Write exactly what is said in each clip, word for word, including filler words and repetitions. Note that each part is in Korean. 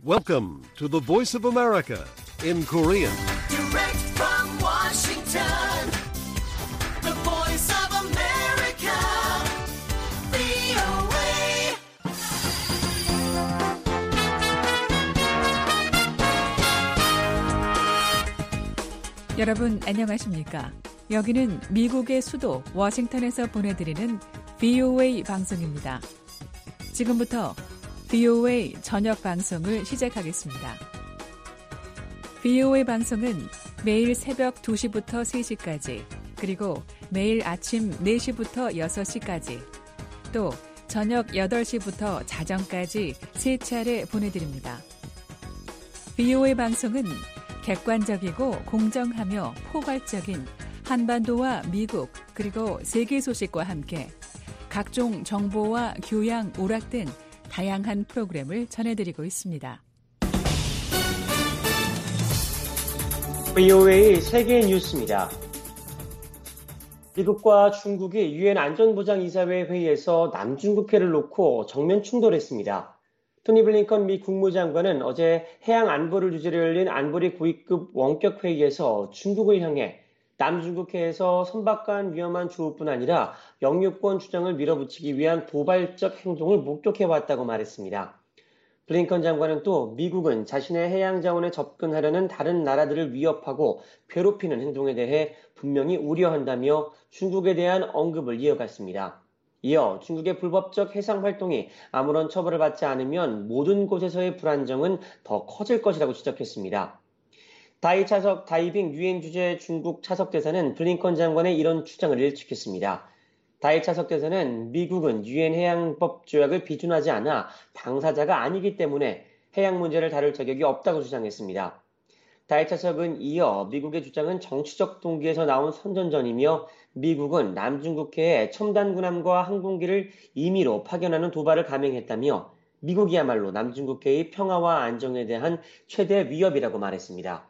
Welcome to the Voice of America in Korean. Direct from Washington, the Voice of America, 브이오에이. 여러분 안녕하십니까? 여기는 미국의 수도 워싱턴에서 보내드리는 브이오에이 방송입니다. 지금부터 브이오에이 저녁 방송을 시작하겠습니다. 브이오에이 방송은 매일 새벽 두 시부터 세 시까지, 그리고 매일 아침 네 시부터 여섯 시까지, 또 저녁 여덟 시부터 자정까지 세 차례 보내드립니다. 브이오에이 방송은 객관적이고 공정하며 포괄적인 한반도와 미국 그리고 세계 소식과 함께 각종 정보와 교양, 오락 등 다양한 프로그램을 전해드리고 있습니다. 브이오에이 세계 뉴스입니다. 미국과 중국이 유엔 안전보장이사회 회의에서 남중국해를 놓고 정면 충돌했습니다. 토니 블링컨 미 국무장관은 어제 해양 안보를 주제로 열린 안보리 고위급 원격 회의에서 중국을 향해 남중국해에서 선박간 위험한 조업뿐 아니라 영유권 주장을 밀어붙이기 위한 도발적 행동을 목격해왔다고 말했습니다. 블링컨 장관은 또 미국은 자신의 해양 자원에 접근하려는 다른 나라들을 위협하고 괴롭히는 행동에 대해 분명히 우려한다며 중국에 대한 언급을 이어갔습니다. 이어 중국의 불법적 해상 활동이 아무런 처벌을 받지 않으면 모든 곳에서의 불안정은 더 커질 것이라고 지적했습니다. 다이 차석 다이빙 유엔 주재 중국 차석 대사는 블링컨 장관의 이런 주장을 일축했습니다. 다이 차석 대사는 미국은 유엔 해양법 조약을 비준하지 않아 당사자가 아니기 때문에 해양 문제를 다룰 자격이 없다고 주장했습니다. 다이 차석은 이어 미국의 주장은 정치적 동기에서 나온 선전전이며 미국은 남중국해에 첨단 군함과 항공기를 임의로 파견하는 도발을 감행했다며 미국이야말로 남중국해의 평화와 안정에 대한 최대 위협이라고 말했습니다.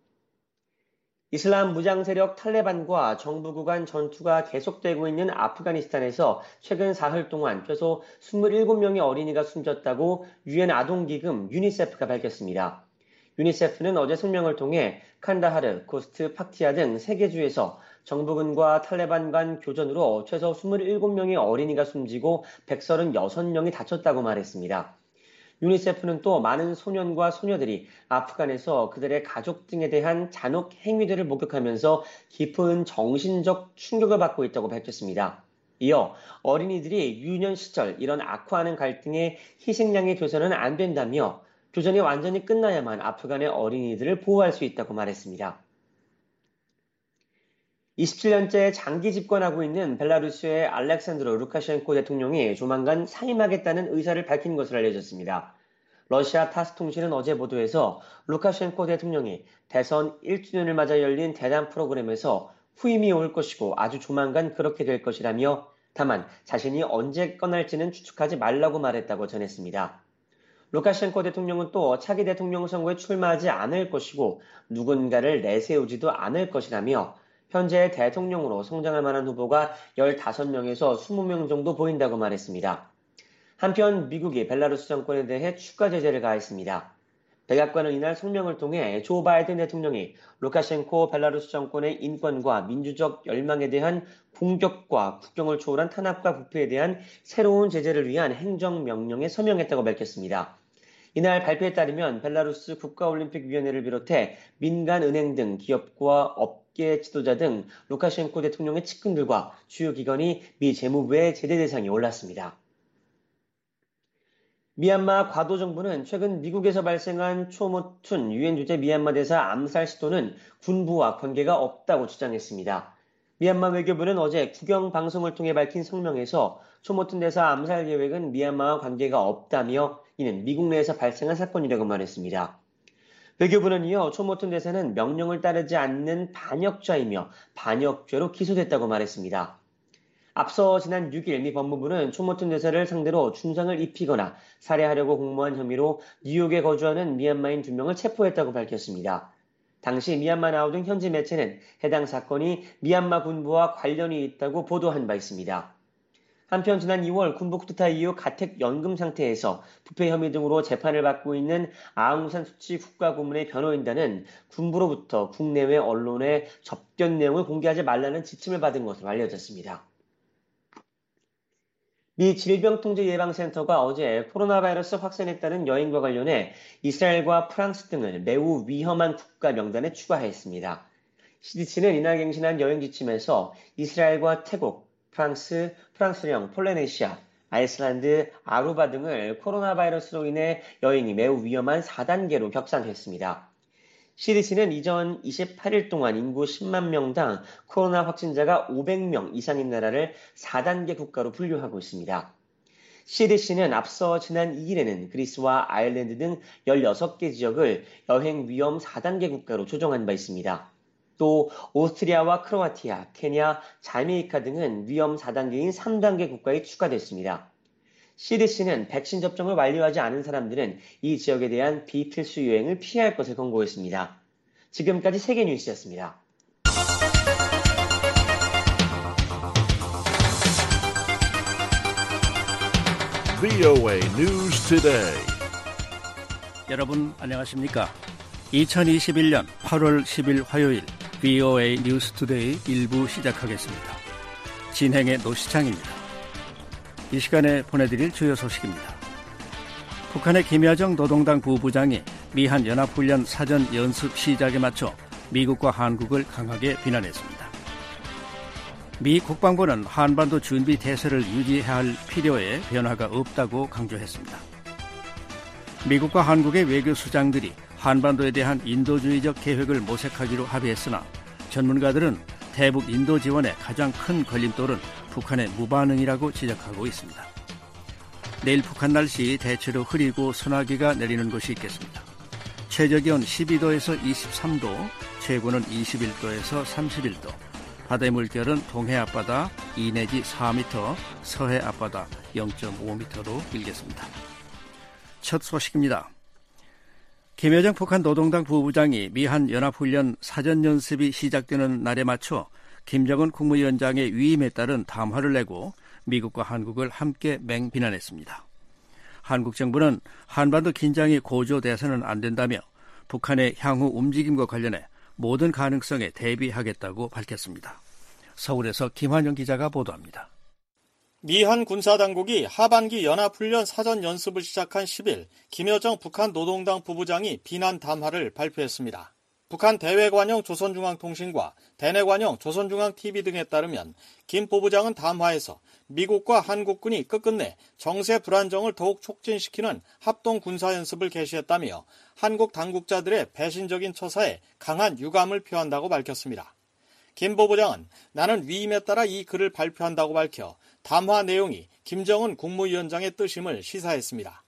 이슬람 무장 세력 탈레반과 정부 간 전투가 계속되고 있는 아프가니스탄에서 최근 사흘 동안 최소 이십칠 명의 어린이가 숨졌다고 유엔 아동기금 유니세프가 밝혔습니다. 유니세프는 어제声明을 통해 칸다하르, 고스트, 파티아 등 세 개 주에서 정부군과 탈레반 간 교전으로 최소 이십칠 명의 어린이가 숨지고 백삼십육 명이 다쳤다고 말했습니다. 유니세프는 또 많은 소년과 소녀들이 아프간에서 그들의 가족 등에 대한 잔혹 행위들을 목격하면서 깊은 정신적 충격을 받고 있다고 밝혔습니다. 이어 어린이들이 유년 시절 이런 악화하는 갈등의 희생양이 돼서는 안 된다며 교전이 완전히 끝나야만 아프간의 어린이들을 보호할 수 있다고 말했습니다. 이십칠 년째 장기 집권하고 있는 벨라루스의 알렉산드로 루카셴코 대통령이 조만간 사임하겠다는 의사를 밝힌 것으로 알려졌습니다. 러시아 타스 통신은 어제 보도에서 루카셴코 대통령이 대선 일 주년을 맞아 열린 대담 프로그램에서 후임이 올 것이고 아주 조만간 그렇게 될 것이라며 다만 자신이 언제 꺼날지는 추측하지 말라고 말했다고 전했습니다. 루카셴코 대통령은 또 차기 대통령 선거에 출마하지 않을 것이고 누군가를 내세우지도 않을 것이라며 현재 대통령으로 성장할 만한 후보가 열다섯 명에서 이십 명 정도 보인다고 말했습니다. 한편 미국이 벨라루스 정권에 대해 추가 제재를 가했습니다. 백악관은 이날 성명을 통해 조 바이든 대통령이 루카셴코 벨라루스 정권의 인권과 민주적 열망에 대한 공격과 국경을 초월한 탄압과 부패에 대한 새로운 제재를 위한 행정명령에 서명했다고 밝혔습니다. 이날 발표에 따르면 벨라루스 국가올림픽위원회를 비롯해 민간은행 등 기업과 업계 지도자 등 루카셴코 대통령의 측근들과 주요 기관이 미 재무부의 제재 대상에 올랐습니다. 미얀마 과도 정부는 최근 미국에서 발생한 초모툰 유엔 주재 미얀마 대사 암살 시도는 군부와 관계가 없다고 주장했습니다. 미얀마 외교부는 어제 국영 방송을 통해 밝힌 성명에서 초모툰 대사 암살 계획은 미얀마와 관계가 없다며 이는 미국 내에서 발생한 사건이라고 말했습니다. 외교부는 이어 초모툰 대사는 명령을 따르지 않는 반역자이며 반역죄로 기소됐다고 말했습니다. 앞서 지난 육 일 미 법무부는 초모툰 대사를 상대로 중상을 입히거나 살해하려고 공모한 혐의로 뉴욕에 거주하는 미얀마인 두 명을 체포했다고 밝혔습니다. 당시 미얀마 나우 등 현지 매체는 해당 사건이 미얀마 군부와 관련이 있다고 보도한 바 있습니다. 한편 지난 이월 군부 쿠데타 이후 가택연금 상태에서 부패 혐의 등으로 재판을 받고 있는 아웅산 수치 국가고문의 변호인단은 군부로부터 국내외 언론에 접견 내용을 공개하지 말라는 지침을 받은 것으로 알려졌습니다. 미 질병통제예방센터가 어제 코로나 바이러스 확산에 따른 여행과 관련해 이스라엘과 프랑스 등을 매우 위험한 국가 명단에 추가했습니다. 씨디씨는 이날 갱신한 여행 지침에서 이스라엘과 태국, 프랑스, 프랑스령, 폴리네시아, 아이슬란드, 아루바 등을 코로나 바이러스로 인해 여행이 매우 위험한 사 단계로 격상했습니다. 씨디씨는 이전 이십팔 일 동안 인구 십만 명당 코로나 확진자가 오백 명 이상인 나라를 사 단계 국가로 분류하고 있습니다. 씨디씨는 앞서 지난 이 일에는 그리스와 아일랜드 등 열여섯 개 지역을 여행 위험 사 단계 국가로 조정한 바 있습니다. 또 오스트리아와 크로아티아, 케냐, 자메이카 등은 위험 사 단계인 삼 단계 국가에 추가됐습니다. 씨디씨는 백신 접종을 완료하지 않은 사람들은 이 지역에 대한 비필수 여행을 피해야 할 것을 권고했습니다. 지금까지 세계뉴스였습니다. 브이오에이 News Today. 여러분 안녕하십니까? 이천이십일 년 팔월 십일 화요일 브이오에이 뉴스 투데이 일 부 시작하겠습니다. 진행의 노시창입니다. 이 시간에 보내드릴 주요 소식입니다. 북한의 김여정 노동당 부부장이 미한 연합훈련 사전 연습 시작에 맞춰 미국과 한국을 강하게 비난했습니다. 미 국방부는 한반도 준비 태세를 유지해야 할 필요에 변화가 없다고 강조했습니다. 미국과 한국의 외교수장들이 한반도에 대한 인도주의적 계획을 모색하기로 합의했으나 전문가들은 대북 인도 지원의 가장 큰 걸림돌은 북한의 무반응이라고 지적하고 있습니다. 내일 북한 날씨 대체로 흐리고 소나기가 내리는 곳이 있겠습니다. 최저기온 십이 도에서 이십삼 도, 최고는 이십일 도에서 삼십일 도, 바다의 물결은 동해 앞바다 이 내지 사 미터, 서해 앞바다 영 점 오 미터로 일겠습니다. 첫 소식입니다. 김여정 북한 노동당 부부장이 미한 연합훈련 사전연습이 시작되는 날에 맞춰 김정은 국무위원장의 위임에 따른 담화를 내고 미국과 한국을 함께 맹비난했습니다. 한국 정부는 한반도 긴장이 고조돼서는 안 된다며 북한의 향후 움직임과 관련해 모든 가능성에 대비하겠다고 밝혔습니다. 서울에서 김환영 기자가 보도합니다. 미한 군사당국이 하반기 연합훈련 사전 연습을 시작한 십 일 김여정 북한 노동당 부부장이 비난 담화를 발표했습니다. 북한 대외관용 조선중앙통신과 대내관용 조선중앙티비 등에 따르면 김 부부장은 담화에서 미국과 한국군이 끝끝내 정세 불안정을 더욱 촉진시키는 합동 군사연습을 개시했다며 한국 당국자들의 배신적인 처사에 강한 유감을 표한다고 밝혔습니다. 김 부부장은 나는 위임에 따라 이 글을 발표한다고 밝혀 담화 내용이 김정은 국무위원장의 뜻임을 시사했습니다.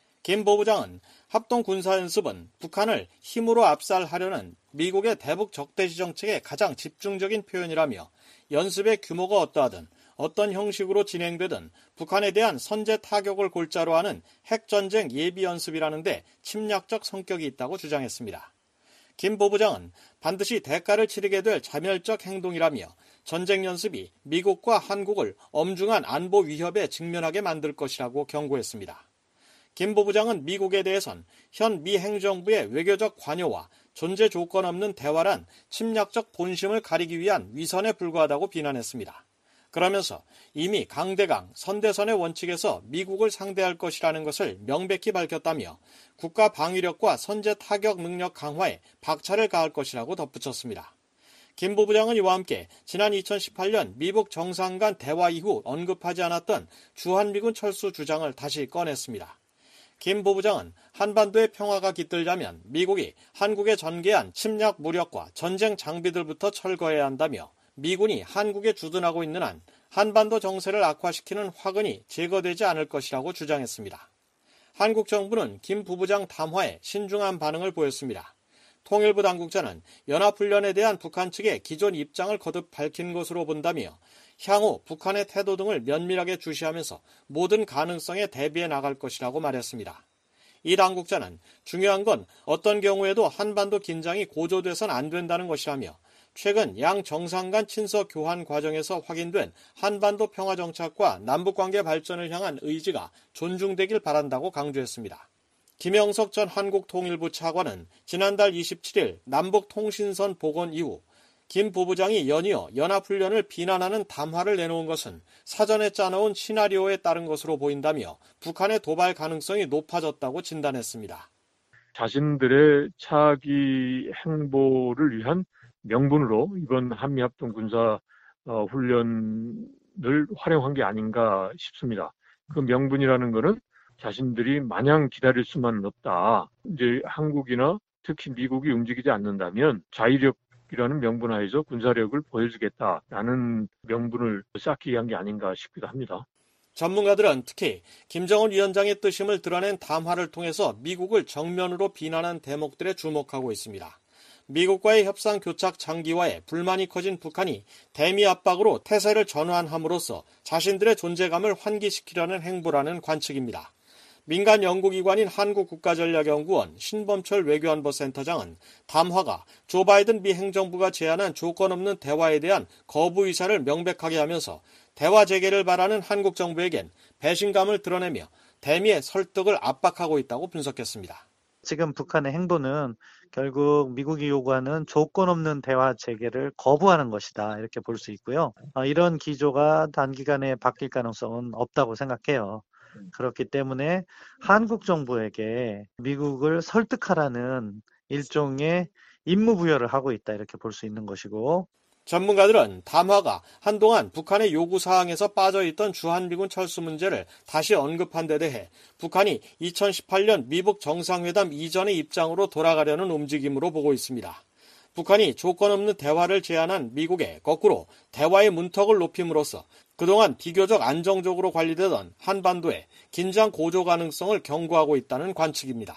김 부부장은 합동 군사연습은 북한을 힘으로 압살하려는 미국의 대북 적대시 정책의 가장 집중적인 표현이라며 연습의 규모가 어떠하든 어떤 형식으로 진행되든 북한에 대한 선제 타격을 골자로 하는 핵전쟁 예비연습이라는데 침략적 성격이 있다고 주장했습니다. 김 부부장은 반드시 대가를 치르게 될 자멸적 행동이라며 전쟁 연습이 미국과 한국을 엄중한 안보 위협에 직면하게 만들 것이라고 경고했습니다. 김 부부장은 미국에 대해선 현 미 행정부의 외교적 관여와 존재 조건 없는 대화란 침략적 본심을 가리기 위한 위선에 불과하다고 비난했습니다. 그러면서 이미 강대강, 선대선의 원칙에서 미국을 상대할 것이라는 것을 명백히 밝혔다며 국가 방위력과 선제 타격 능력 강화에 박차를 가할 것이라고 덧붙였습니다. 김 부부장은 이와 함께 지난 이천십팔 년 미북 정상 간 대화 이후 언급하지 않았던 주한미군 철수 주장을 다시 꺼냈습니다. 김 부부장은 한반도의 평화가 깃들자면 미국이 한국에 전개한 침략 무력과 전쟁 장비들부터 철거해야 한다며 미군이 한국에 주둔하고 있는 한 한반도 정세를 악화시키는 화근이 제거되지 않을 것이라고 주장했습니다. 한국 정부는 김 부부장 담화에 신중한 반응을 보였습니다. 통일부 당국자는 연합훈련에 대한 북한 측의 기존 입장을 거듭 밝힌 것으로 본다며 향후 북한의 태도 등을 면밀하게 주시하면서 모든 가능성에 대비해 나갈 것이라고 말했습니다. 이 당국자는 중요한 건 어떤 경우에도 한반도 긴장이 고조돼선 안 된다는 것이라며 최근 양 정상 간 친서 교환 과정에서 확인된 한반도 평화 정착과 남북관계 발전을 향한 의지가 존중되길 바란다고 강조했습니다. 김영석 전 한국통일부 차관은 지난달 이십칠일 남북통신선 복원 이후 김 부부장이 연이어 연합훈련을 비난하는 담화를 내놓은 것은 사전에 짜놓은 시나리오에 따른 것으로 보인다며 북한의 도발 가능성이 높아졌다고 진단했습니다. 자신들의 차기 행보를 위한 명분으로 이번 한미합동 군사 훈련을 활용한 게 아닌가 싶습니다. 그 명분이라는 것은 자신들이 마냥 기다릴 수만은 없다. 이제 한국이나 특히 미국이 움직이지 않는다면 자위력이라는 명분 하에서 군사력을 보여주겠다라는 명분을 쌓기 위한 게 아닌가 싶기도 합니다. 전문가들은 특히 김정은 위원장의 뜻임을 드러낸 담화를 통해서 미국을 정면으로 비난한 대목들에 주목하고 있습니다. 미국과의 협상 교착 장기화에 불만이 커진 북한이 대미 압박으로 태세를 전환함으로써 자신들의 존재감을 환기시키려는 행보라는 관측입니다. 민간 연구기관인 한국국가전략연구원 신범철 외교안보 센터장은 담화가 조 바이든 미 행정부가 제안한 조건 없는 대화에 대한 거부 의사를 명백하게 하면서 대화 재개를 바라는 한국 정부에겐 배신감을 드러내며 대미의 설득을 압박하고 있다고 분석했습니다. 지금 북한의 행보는 결국 미국이 요구하는 조건 없는 대화 재개를 거부하는 것이다 이렇게 볼 수 있고요. 이런 기조가 단기간에 바뀔 가능성은 없다고 생각해요. 그렇기 때문에 한국 정부에게 미국을 설득하라는 일종의 임무 부여를 하고 있다 이렇게 볼 수 있는 것이고, 전문가들은 담화가 한동안 북한의 요구사항에서 빠져있던 주한미군 철수 문제를 다시 언급한 데 대해 북한이 이천십팔년 미북 정상회담 이전의 입장으로 돌아가려는 움직임으로 보고 있습니다. 북한이 조건 없는 대화를 제안한 미국에 거꾸로 대화의 문턱을 높임으로써 그동안 비교적 안정적으로 관리되던 한반도의 긴장 고조 가능성을 경고하고 있다는 관측입니다.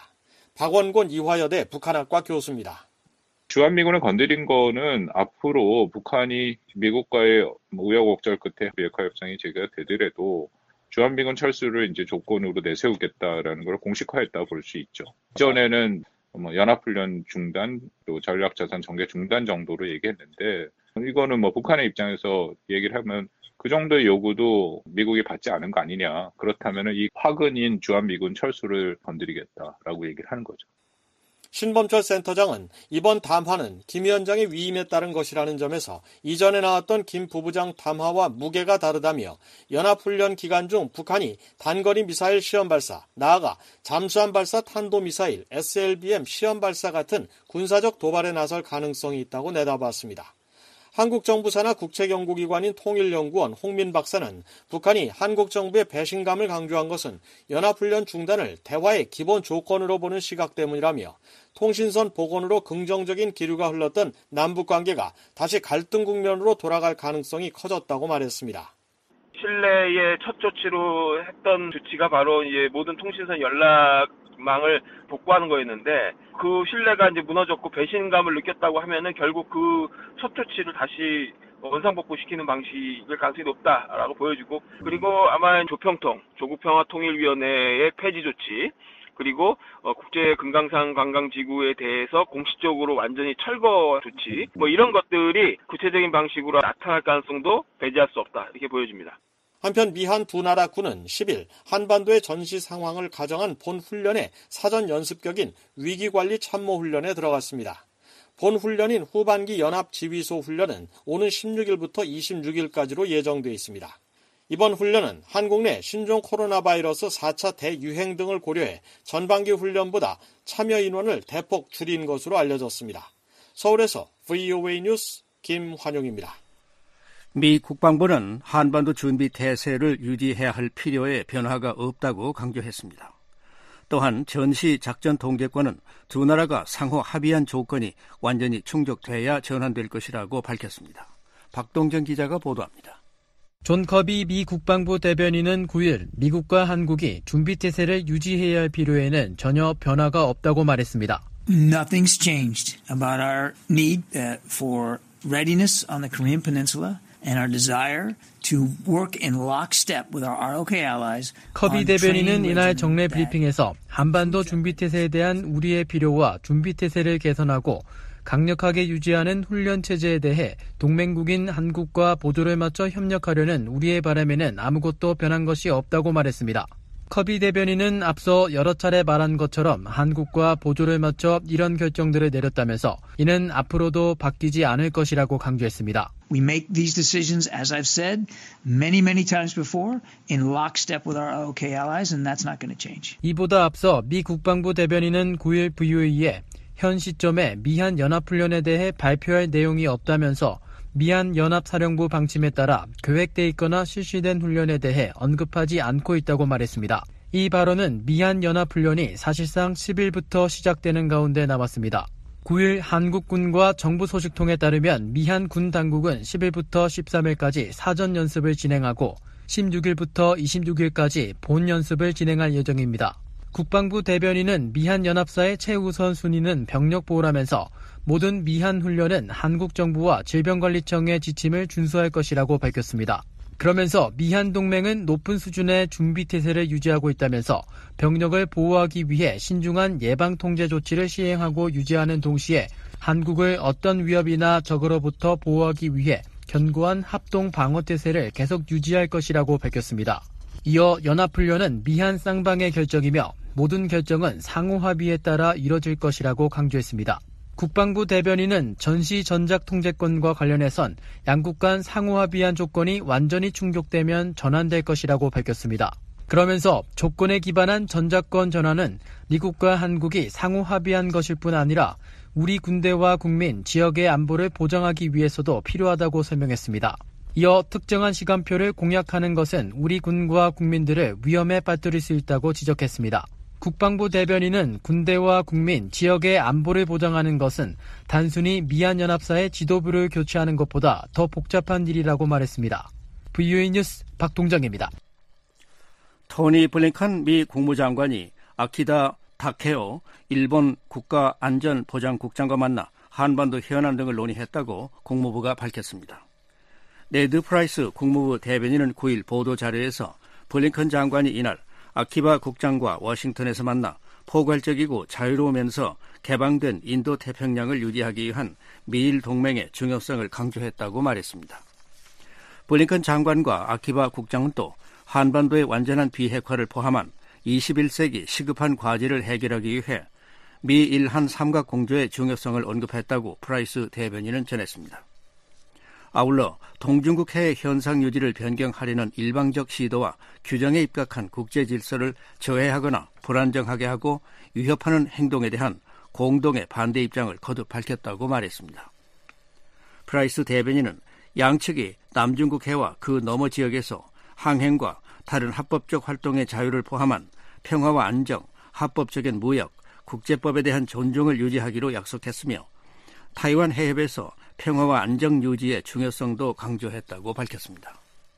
박원곤 이화여대 북한학과 교수입니다. 주한미군을 건드린 거는 앞으로 북한이 미국과의 우여곡절 끝에 비핵화 협상이 재개되더라도 주한미군 철수를 이제 조건으로 내세우겠다라는 걸 공식화했다고 볼 수 있죠. 이전에는 뭐 연합훈련 중단, 또 전략자산 전개 중단 정도로 얘기했는데, 이거는 뭐 북한의 입장에서 얘기를 하면 그 정도의 요구도 미국이 받지 않은 거 아니냐. 그렇다면 이 화근인 주한미군 철수를 건드리겠다라고 얘기를 하는 거죠. 신범철 센터장은 이번 담화는 김 위원장의 위임에 따른 것이라는 점에서 이전에 나왔던 김 부부장 담화와 무게가 다르다며 연합훈련 기간 중 북한이 단거리 미사일 시험 발사, 나아가 잠수함 발사 탄도미사일 에스엘비엠 시험 발사 같은 군사적 도발에 나설 가능성이 있다고 내다봤습니다. 한국 정부 산하 국책연구기관인 통일연구원 홍민 박사는 북한이 한국 정부의 배신감을 강조한 것은 연합훈련 중단을 대화의 기본 조건으로 보는 시각 때문이라며 통신선 복원으로 긍정적인 기류가 흘렀던 남북관계가 다시 갈등 국면으로 돌아갈 가능성이 커졌다고 말했습니다. 신뢰의 첫 조치로 했던 조치가 바로 이제 모든 통신선 연락망을 복구하는 거였는데, 그 신뢰가 이제 무너졌고 배신감을 느꼈다고 하면은 결국 그 첫 조치를 다시 원상복구시키는 방식일 가능성이 높다라고 보여지고, 그리고 아마 조평통, 조국평화통일위원회의 폐지 조치, 그리고 어, 국제 금강산 관광지구에 대해서 공식적으로 완전히 철거 조치, 뭐 이런 것들이 구체적인 방식으로 나타날 가능성도 배제할 수 없다 이렇게 보여집니다. 한편 미한 두 나라 군은 십일 한반도의 전시 상황을 가정한 본 훈련의 사전 연습격인 위기관리 참모훈련에 들어갔습니다. 본 훈련인 후반기 연합지휘소 훈련은 오는 십육일부터 이십육일까지로 예정돼 있습니다. 이번 훈련은 한국 내 신종 코로나 바이러스 사 차 대유행 등을 고려해 전반기 훈련보다 참여 인원을 대폭 줄인 것으로 알려졌습니다. 서울에서 브이오에이 뉴스 김환용입니다. 미 국방부는 한반도 준비 태세를 유지해야 할 필요에 변화가 없다고 강조했습니다. 또한 전시 작전 통제권은 두 나라가 상호 합의한 조건이 완전히 충족돼야 전환될 것이라고 밝혔습니다. 박동정 기자가 보도합니다. 존 커비 미 국방부 대변인은 구일 미국과 한국이 준비태세를 유지해야 할 필요에는 전혀 변화가 없다고 말했습니다. Nothing's changed about our need for readiness on the Korean Peninsula and our desire to work in lockstep with our R O K allies. 커비 대변인은 이날 정례 브리핑에서 한반도 준비태세에 대한 우리의 필요와 준비태세를 개선하고 강력하게 유지하는 훈련 체제에 대해 동맹국인 한국과 보조를 맞춰 협력하려는 우리의 바람에는 아무것도 변한 것이 없다고 말했습니다. 커비 대변인은 앞서 여러 차례 말한 것처럼 한국과 보조를 맞춰 이런 결정들을 내렸다면서 이는 앞으로도 바뀌지 않을 것이라고 강조했습니다. We make these decisions, as I've said, many, many times before, in lockstep with our OK allies, and that's not going to change. 이보다 앞서 미 국방부 대변인은 구일 브이오에이에 현 시점에 미한 연합훈련에 대해 발표할 내용이 없다면서 미한 연합사령부 방침에 따라 계획돼 있거나 실시된 훈련에 대해 언급하지 않고 있다고 말했습니다. 이 발언은 미한 연합훈련이 사실상 십일부터 시작되는 가운데 나왔습니다. 구일 한국군과 정부 소식통에 따르면 미한 군 당국은 십일부터 십삼일까지 사전 연습을 진행하고 십육일부터 이십육일까지 본 연습을 진행할 예정입니다. 국방부 대변인은 미한 연합사의 최우선 순위는 병력 보호라면서 모든 미한 훈련은 한국 정부와 질병관리청의 지침을 준수할 것이라고 밝혔습니다. 그러면서 미한 동맹은 높은 수준의 준비 태세를 유지하고 있다면서 병력을 보호하기 위해 신중한 예방 통제 조치를 시행하고 유지하는 동시에 한국을 어떤 위협이나 적으로부터 보호하기 위해 견고한 합동 방어 태세를 계속 유지할 것이라고 밝혔습니다. 이어 연합훈련은 미한 쌍방의 결정이며 모든 결정은 상호 합의에 따라 이뤄질 것이라고 강조했습니다. 국방부 대변인은 전시 전작 통제권과 관련해선 양국 간 상호 합의한 조건이 완전히 충족되면 전환될 것이라고 밝혔습니다. 그러면서 조건에 기반한 전작권 전환은 미국과 한국이 상호 합의한 것일 뿐 아니라 우리 군대와 국민, 지역의 안보를 보장하기 위해서도 필요하다고 설명했습니다. 이어 특정한 시간표를 공약하는 것은 우리 군과 국민들을 위험에 빠뜨릴 수 있다고 지적했습니다. 국방부 대변인은 군대와 국민, 지역의 안보를 보장하는 것은 단순히 미한연합사의 지도부를 교체하는 것보다 더 복잡한 일이라고 말했습니다. 브이오에이 뉴스 박동정입니다. 토니 블링컨 미 국무장관이 아키다 타케오 일본 국가안전보장국장과 만나 한반도 현안 등을 논의했다고 국무부가 밝혔습니다. 네드 프라이스 국무부 대변인은 구일 보도자료에서 블링컨 장관이 이날 아키바 국장과 워싱턴에서 만나 포괄적이고 자유로우면서 개방된 인도태평양을 유지하기 위한 미일 동맹의 중요성을 강조했다고 말했습니다. 블링컨 장관과 아키바 국장은 또 한반도의 완전한 비핵화를 포함한 이십일 세기 시급한 과제를 해결하기 위해 미일 한 삼각공조의 중요성을 언급했다고 프라이스 대변인은 전했습니다. 아울러 동중국 해의 현상 유지를 변경하려는 일방적 시도와 규정에 입각한 국제 질서를 저해하거나 불안정하게 하고 위협하는 행동에 대한 공동의 반대 입장을 거듭 밝혔다고 말했습니다. 프라이스 대변인은 양측이 남중국 해와 그 너머 지역에서 항행과 다른 합법적 활동의 자유를 포함한 평화와 안정, 합법적인 무역, 국제법에 대한 존중을 유지하기로 약속했으며 타이완 해협에서 평화와 안정 유지의 중요성도 강조했다고 밝혔습니다.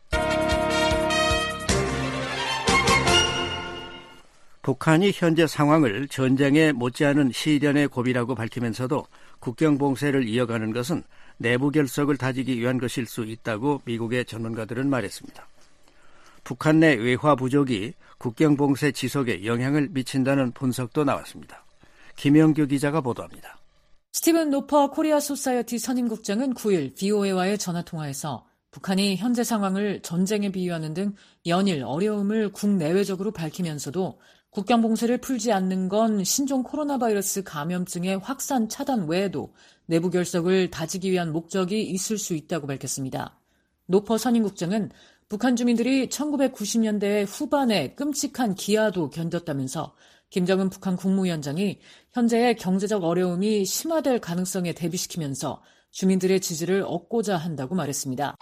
북한이 현재 상황을 전쟁에 못지않은 시련의 고비라고 밝히면서도 국경 봉쇄를 이어가는 것은 내부 결속을 다지기 위한 것일 수 있다고 미국의 전문가들은 말했습니다. 북한 내 외화 부족이 국경 봉쇄 지속에 영향을 미친다는 분석도 나왔습니다. 김영규 기자가 보도합니다. 스티븐 노퍼 코리아 소사이어티 선임국장은 구일 브이오에이와의 전화통화에서 북한이 현재 상황을 전쟁에 비유하는 등 연일 어려움을 국내외적으로 밝히면서도 국경 봉쇄를 풀지 않는 건 신종 코로나 바이러스 감염증의 확산 차단 외에도 내부 결속을 다지기 위한 목적이 있을 수 있다고 밝혔습니다. 노퍼 선임국장은 북한 주민들이 천구백구십 년대 후반에 끔찍한 기아도 견뎠다면서 김정은 북한 국무위원장이 현재의 경제적 어려움이 심화될 가능성에 대비시키면서 주민들의 지지를 얻고자 한다고 말했습니다.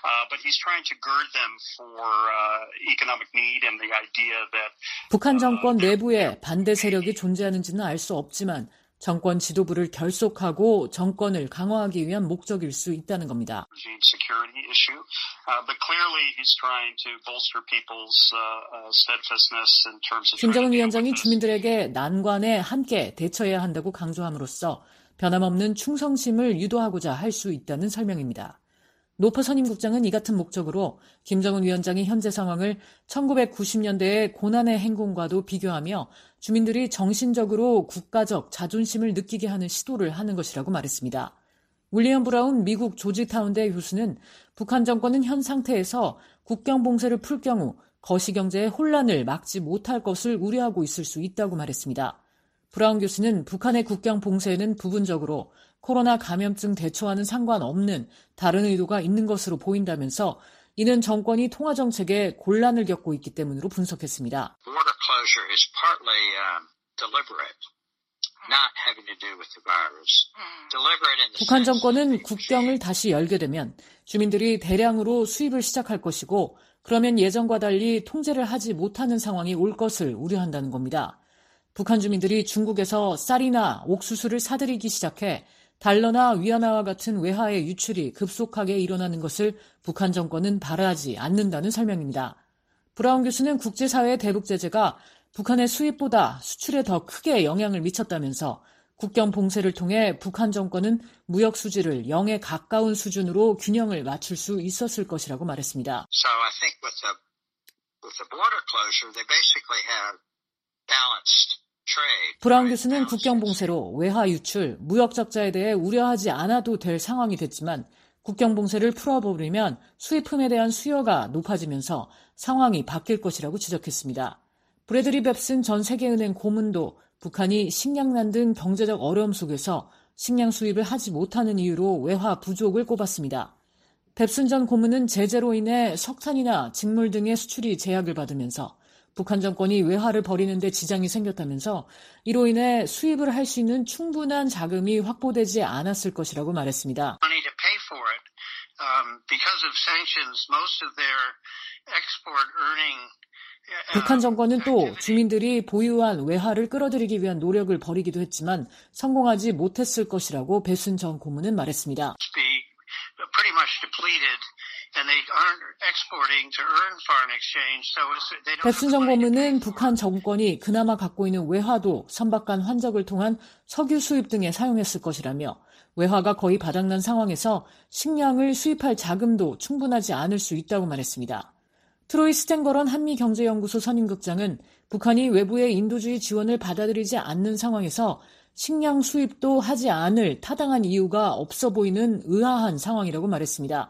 북한 정권 내부에 반대 세력이 존재하는지는 알 수 없지만 정권 지도부를 결속하고 정권을 강화하기 위한 목적일 수 있다는 겁니다. 김정은 위원장이 주민들에게 난관에 함께 대처해야 한다고 강조함으로써 변함없는 충성심을 유도하고자 할 수 있다는 설명입니다. 노퍼 선임국장은 이 같은 목적으로 김정은 위원장이 현재 상황을 천구백구십 년대의 고난의 행군과도 비교하며 주민들이 정신적으로 국가적 자존심을 느끼게 하는 시도를 하는 것이라고 말했습니다. 윌리엄 브라운 미국 조지타운대 교수는 북한 정권은 현 상태에서 국경 봉쇄를 풀 경우 거시경제의 혼란을 막지 못할 것을 우려하고 있을 수 있다고 말했습니다. 브라운 교수는 북한의 국경 봉쇄에는 부분적으로 코로나 감염증 대처와는 상관없는 다른 의도가 있는 것으로 보인다면서 이는 정권이 통화 정책에 곤란을 겪고 있기 때문으로 분석했습니다. Border closure is partly um, deliberate, not having to do with the virus. Deliberate in the 북한 정권은 국경을 다시 열게 되면 주민들이 대량으로 수입을 시작할 것이고 그러면 예전과 달리 통제를 하지 못하는 상황이 올 것을 우려한다는 겁니다. 북한 주민들이 중국에서 쌀이나 옥수수를 사들이기 시작해 달러나 위안화와 같은 외화의 유출이 급속하게 일어나는 것을 북한 정권은 바라지 않는다는 설명입니다. 브라운 교수는 국제사회의 대북 제재가 북한의 수입보다 수출에 더 크게 영향을 미쳤다면서 국경 봉쇄를 통해 북한 정권은 무역 수지를 영에 가까운 수준으로 균형을 맞출 수 있었을 것이라고 말했습니다. So I think with the with the border closure, they basically have balanced. 브라운 교수는 국경 봉쇄로 외화 유출, 무역 적자에 대해 우려하지 않아도 될 상황이 됐지만 국경 봉쇄를 풀어버리면 수입품에 대한 수요가 높아지면서 상황이 바뀔 것이라고 지적했습니다. 브래드리 뱁슨 전 세계은행 고문도 북한이 식량난 등 경제적 어려움 속에서 식량 수입을 하지 못하는 이유로 외화 부족을 꼽았습니다. 뱁슨 전 고문은 제재로 인해 석탄이나 직물 등의 수출이 제약을 받으면서 북한 정권이 외화를 버리는 데 지장이 생겼다면서 이로 인해 수입을 할 수 있는 충분한 자금이 확보되지 않았을 것이라고 말했습니다. 북한 정권은 또 주민들이 보유한 외화를 끌어들이기 위한 노력을 벌이기도 했지만 성공하지 못했을 것이라고 뱁슨 전 고문은 말했습니다. 뱁슨 전 고문은 북한 정권이 그나마 갖고 있는 외화도 선박간 환적을 통한 석유 수입 등에 사용했을 것이라며 외화가 거의 바닥난 상황에서 식량을 수입할 자금도 충분하지 않을 수 있다고 말했습니다. 트로이 스탠거런 한미경제연구소 선임국장은 북한이 외부의 인도주의 지원을 받아들이지 않는 상황에서 식량 수입도 하지 않을 타당한 이유가 없어 보이는 의아한 상황이라고 말했습니다.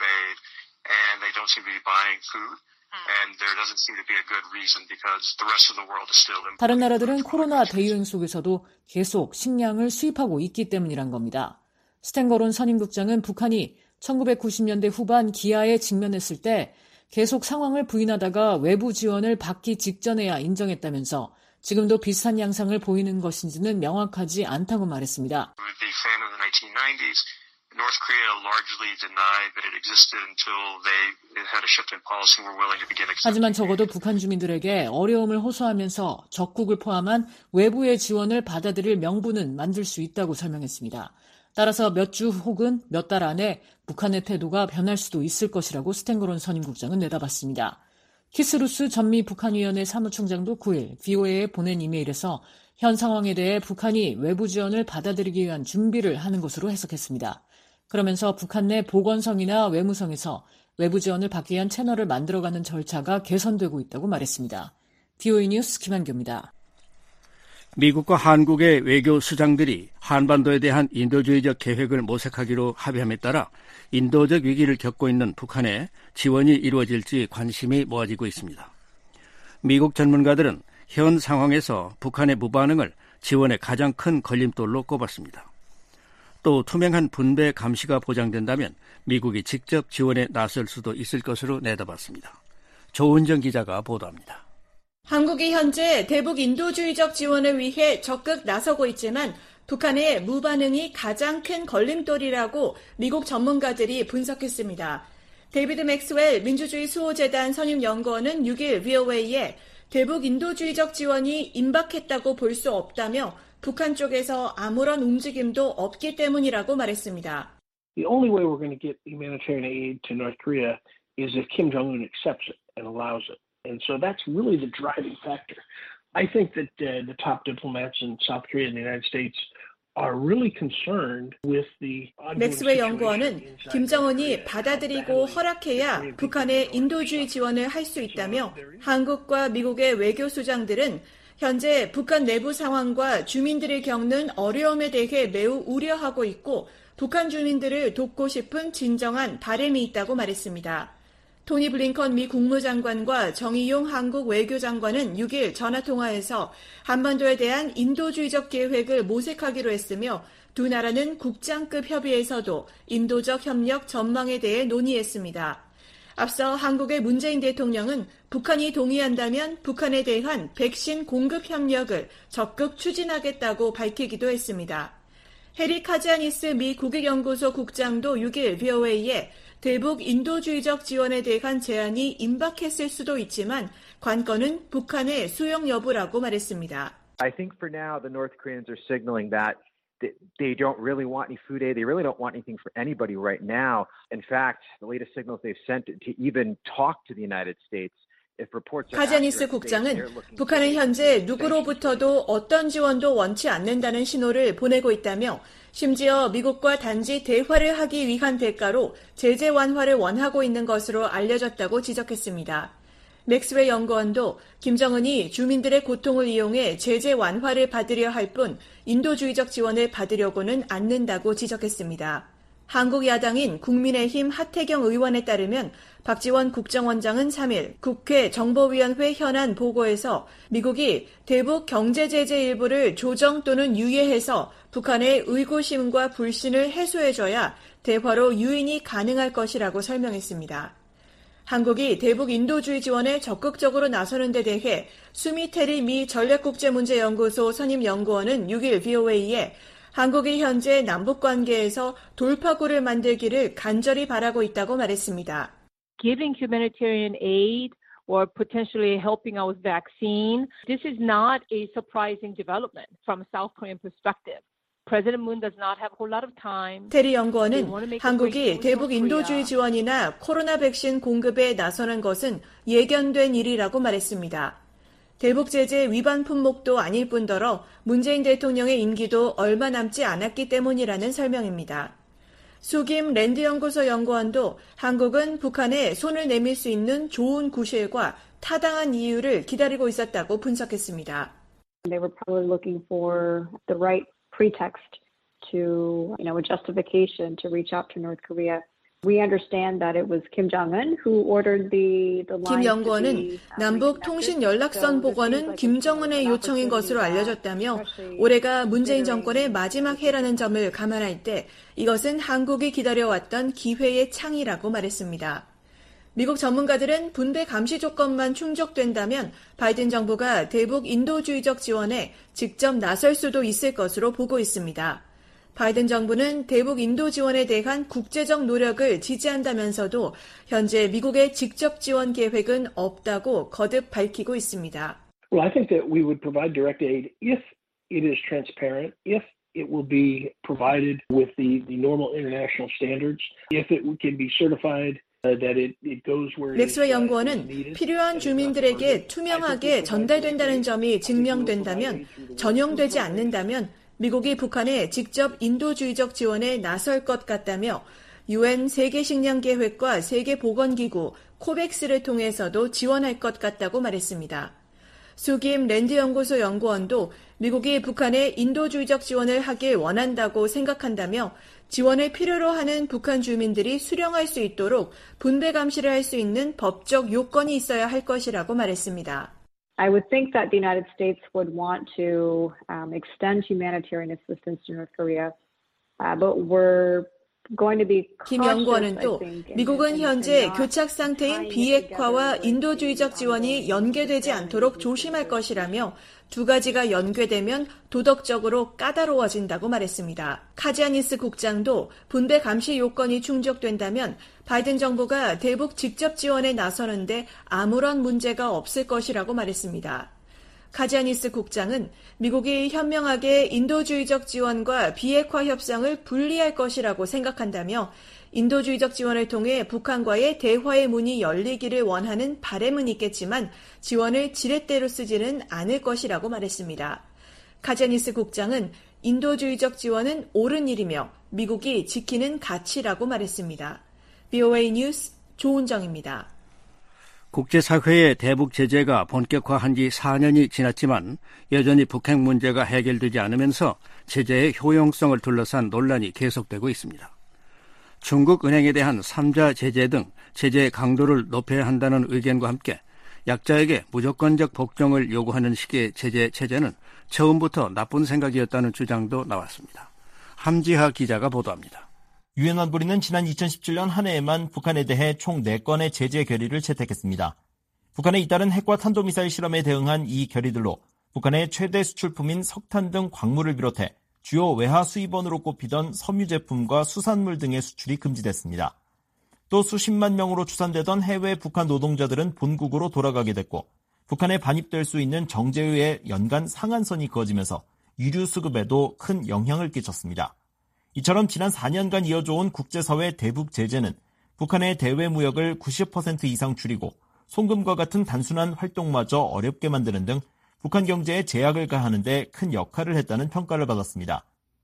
다른 나라들은 코로나 대유행 속에서도 계속 식량을 수입하고 있기 때문이란 겁니다. 스탠거론 선임국장은 북한이 천구백구십 년대 후반 기아에 직면했을 때 계속 상황을 부인하다가 외부 지원을 받기 직전에야 인정했다면서 지금도 비슷한 양상을 보이는 것인지는 명확하지 않다고 말했습니다. 하지만 적어도 북한 주민들에게 어려움을 호소하면서 적국을 포함한 외부의 지원을 받아들일 명분은 만들 수 있다고 설명했습니다. 따라서 몇 주 혹은 몇 달 안에 북한의 태도가 변할 수도 있을 것이라고 스탠거론 선임국장은 내다봤습니다. 키스루스 전미 북한위원회 사무총장도 구일 브이오에이에 보낸 이메일에서 현 상황에 대해 북한이 외부 지원을 받아들이기 위한 준비를 하는 것으로 해석했습니다. 그러면서 북한 내 보건성이나 외무성에서 외부 지원을 받기 위한 채널을 만들어가는 절차가 개선되고 있다고 말했습니다. 브이오에이 뉴스 김한규입니다. 미국과 한국의 외교 수장들이 한반도에 대한 인도주의적 계획을 모색하기로 합의함에 따라 인도적 위기를 겪고 있는 북한에 지원이 이루어질지 관심이 모아지고 있습니다. 미국 전문가들은 현 상황에서 북한의 무반응을 지원의 가장 큰 걸림돌로 꼽았습니다. 또 투명한 분배 감시가 보장된다면 미국이 직접 지원에 나설 수도 있을 것으로 내다봤습니다. 조은정 기자가 보도합니다. 한국이 현재 대북 인도주의적 지원을 위해 적극 나서고 있지만 북한의 무반응이 가장 큰 걸림돌이라고 미국 전문가들이 분석했습니다. 데이비드 맥스웰 민주주의 수호재단 선임연구원은 육일 브이오에이에 대북 인도주의적 지원이 임박했다고 볼 수 없다며 북한 쪽에서 아무런 움직임도 없기 때문이라고 말했습니다. The only way we're going to get humanitarian aid to North Korea is if Kim Jong-un accepts it and allows it. And so that's really the driving factor. I think that uh, the top diplomats in South Korea and the United States are really concerned with the 맥스웰 연구원은 김정은이 받아들이고 허락해야 북한의 인도주의 지원을 할 수 있다며 한국과 미국의 외교수장들은 현재 북한 내부 상황과 주민들이 겪는 어려움에 대해 매우 우려하고 있고 북한 주민들을 돕고 싶은 진정한 바람이 있다고 말했습니다. 토니 블링컨 미 국무장관과 정의용 한국 외교장관은 육 일 전화통화에서 한반도에 대한 인도주의적 계획을 모색하기로 했으며 두 나라는 국장급 협의에서도 인도적 협력 전망에 대해 논의했습니다. 앞서 한국의 문재인 대통령은 북한이 동의한다면 북한에 대한 백신 공급 협력을 적극 추진하겠다고 밝히기도 했습니다. 해리 카지아니스 미 국익연구소 국장도 육 일 브이오에이에 대북 인도주의적 지원에 대한 제안이 임박했을 수도 있지만 관건은 북한의 수용 여부라고 말했습니다. I think for now the North Koreans are signaling that they don't really want any food aid. They really don't want anything for anybody right now. In fact, the latest signals they've sent to even talk to the United States. 카지아니스 국장은 북한은 현재 누구로부터도 어떤 지원도 원치 않는다는 신호를 보내고 있다며 심지어 미국과 단지 대화를 하기 위한 대가로 제재 완화를 원하고 있는 것으로 알려졌다고 지적했습니다. 맥스웰 연구원도 김정은이 주민들의 고통을 이용해 제재 완화를 받으려 할 뿐 인도주의적 지원을 받으려고는 않는다고 지적했습니다. 한국 야당인 국민의힘 하태경 의원에 따르면 박지원 국정원장은 삼 일 국회 정보위원회 현안 보고에서 미국이 대북 경제 제재 일부를 조정 또는 유예해서 북한의 의구심과 불신을 해소해줘야 대화로 유인이 가능할 것이라고 설명했습니다. 한국이 대북 인도주의 지원에 적극적으로 나서는 데 대해 수미 테리 미 전략국제문제연구소 선임연구원은 육 일 브이오에이에 한국이 현재 남북관계에서 돌파구를 만들기를 간절히 바라고 있다고 말했습니다. Giving humanitarian aid or potentially helping out with vaccine, this is not a surprising development from a South Korean perspective. President Moon does not have a whole lot of time. 테리 연구원은 한국이 대북 인도주의 지원이나 코로나 백신 공급에 나서는 것은 예견된 일이라고 말했습니다. 대북 제재 위반 품목도 아닐 뿐더러 문재인 대통령의 임기도 얼마 남지 않았기 때문이라는 설명입니다. 수김 랜드연구소 연구원도 한국은 북한에 손을 내밀 수 있는 좋은 구실과 타당한 이유를 기다리고 있었다고 분석했습니다. They were probably looking for the right pretext to, you know, a justification to reach out to North Korea. We understand that it was Kim Jong-un who ordered the the line. 김 연구원은 남북 통신 연락선 복원은 김정은의 요청인 것으로 알려졌다며 올해가 문재인 정권의 마지막 해라는 점을 감안할 때 이것은 한국이 기다려왔던 기회의 창이라고 말했습니다. 미국 전문가들은 분배 감시 조건만 충족된다면 바이든 정부가 대북 인도주의적 지원에 직접 나설 수도 있을 것으로 보고 있습니다. 바이든 정부는 대북 인도 지원에 대한 국제적 노력을 지지한다면서도 현재 미국의 직접 지원 계획은 없다고 거듭 밝히고 있습니다. Well, I think that we would provide direct aid if it is transparent, if it will be provided with the, the normal international standards, if it can be certified. 맥스웰 연구원은 필요한 주민들에게 투명하게 전달된다는 점이 증명된다면, 전용되지 않는다면 미국이 북한에 직접 인도주의적 지원에 나설 것 같다며 유엔 세계식량계획과 세계보건기구, 코백스를 통해서도 지원할 것 같다고 말했습니다. 수김 랜드연구소 연구원도 미국이 북한에 인도주의적 지원을 하길 원한다고 생각한다며 지원을 필요로 하는 북한 주민들이 수령할 수 있도록 분배 감시를 할 수 있는 법적 요건이 있어야 할 것이라고 말했습니다. I would think that the United States would want to um, extend humanitarian assistance to North Korea, uh, but we're going to be 김 연구원은 또 미국은 현재 교착 상태인 비핵화와 인도주의적 지원이 연계되지 않도록 조심할 것이라며 두 가지가 연계되면 도덕적으로 까다로워진다고 말했습니다. 카지아니스 국장도 분배 감시 요건이 충족된다면 바이든 정부가 대북 직접 지원에 나서는데 아무런 문제가 없을 것이라고 말했습니다. 카지아니스 국장은 미국이 현명하게 인도주의적 지원과 비핵화 협상을 분리할 것이라고 생각한다며 인도주의적 지원을 통해 북한과의 대화의 문이 열리기를 원하는 바람은 있겠지만 지원을 지렛대로 쓰지는 않을 것이라고 말했습니다. 카지아니스 국장은 인도주의적 지원은 옳은 일이며 미국이 지키는 가치라고 말했습니다. 브이오에이 뉴스 조은정입니다. 국제사회의 대북 제재가 본격화한 지 사 년이 지났지만 여전히 북핵 문제가 해결되지 않으면서 제재의 효용성을 둘러싼 논란이 계속되고 있습니다. 중국 은행에 대한 삼자 제재 등 제재의 강도를 높여야 한다는 의견과 함께 약자에게 무조건적 복종을 요구하는 식의 제재 체제는 처음부터 나쁜 생각이었다는 주장도 나왔습니다. 함지하 기자가 보도합니다. 유엔 안보리는 지난 이천십칠 년 한 해에만 북한에 대해 총 네 건의 제재 결의를 채택했습니다. 북한의 잇따른 핵과 탄도미사일 실험에 대응한 이 결의들로 북한의 최대 수출품인 석탄 등 광물을 비롯해 주요 외화 수입원으로 꼽히던 섬유 제품과 수산물 등의 수출이 금지됐습니다. 또 수십만 명으로 추산되던 해외 북한 노동자들은 본국으로 돌아가게 됐고 북한에 반입될 수 있는 정제유의 연간 상한선이 그어지면서 유류 수급에도 큰 영향을 끼쳤습니다. 이처럼 지난 사 년간 이어져온 국제사회 대북 제재는 북한의 대외 무역을 구십 퍼센트 이상 줄이고 송금과 같은 단순한 활동마저 어렵게 만드는 등 북한 경제에 제약을 가하는 데 큰 역할을 했다는 평가를 받았습니다.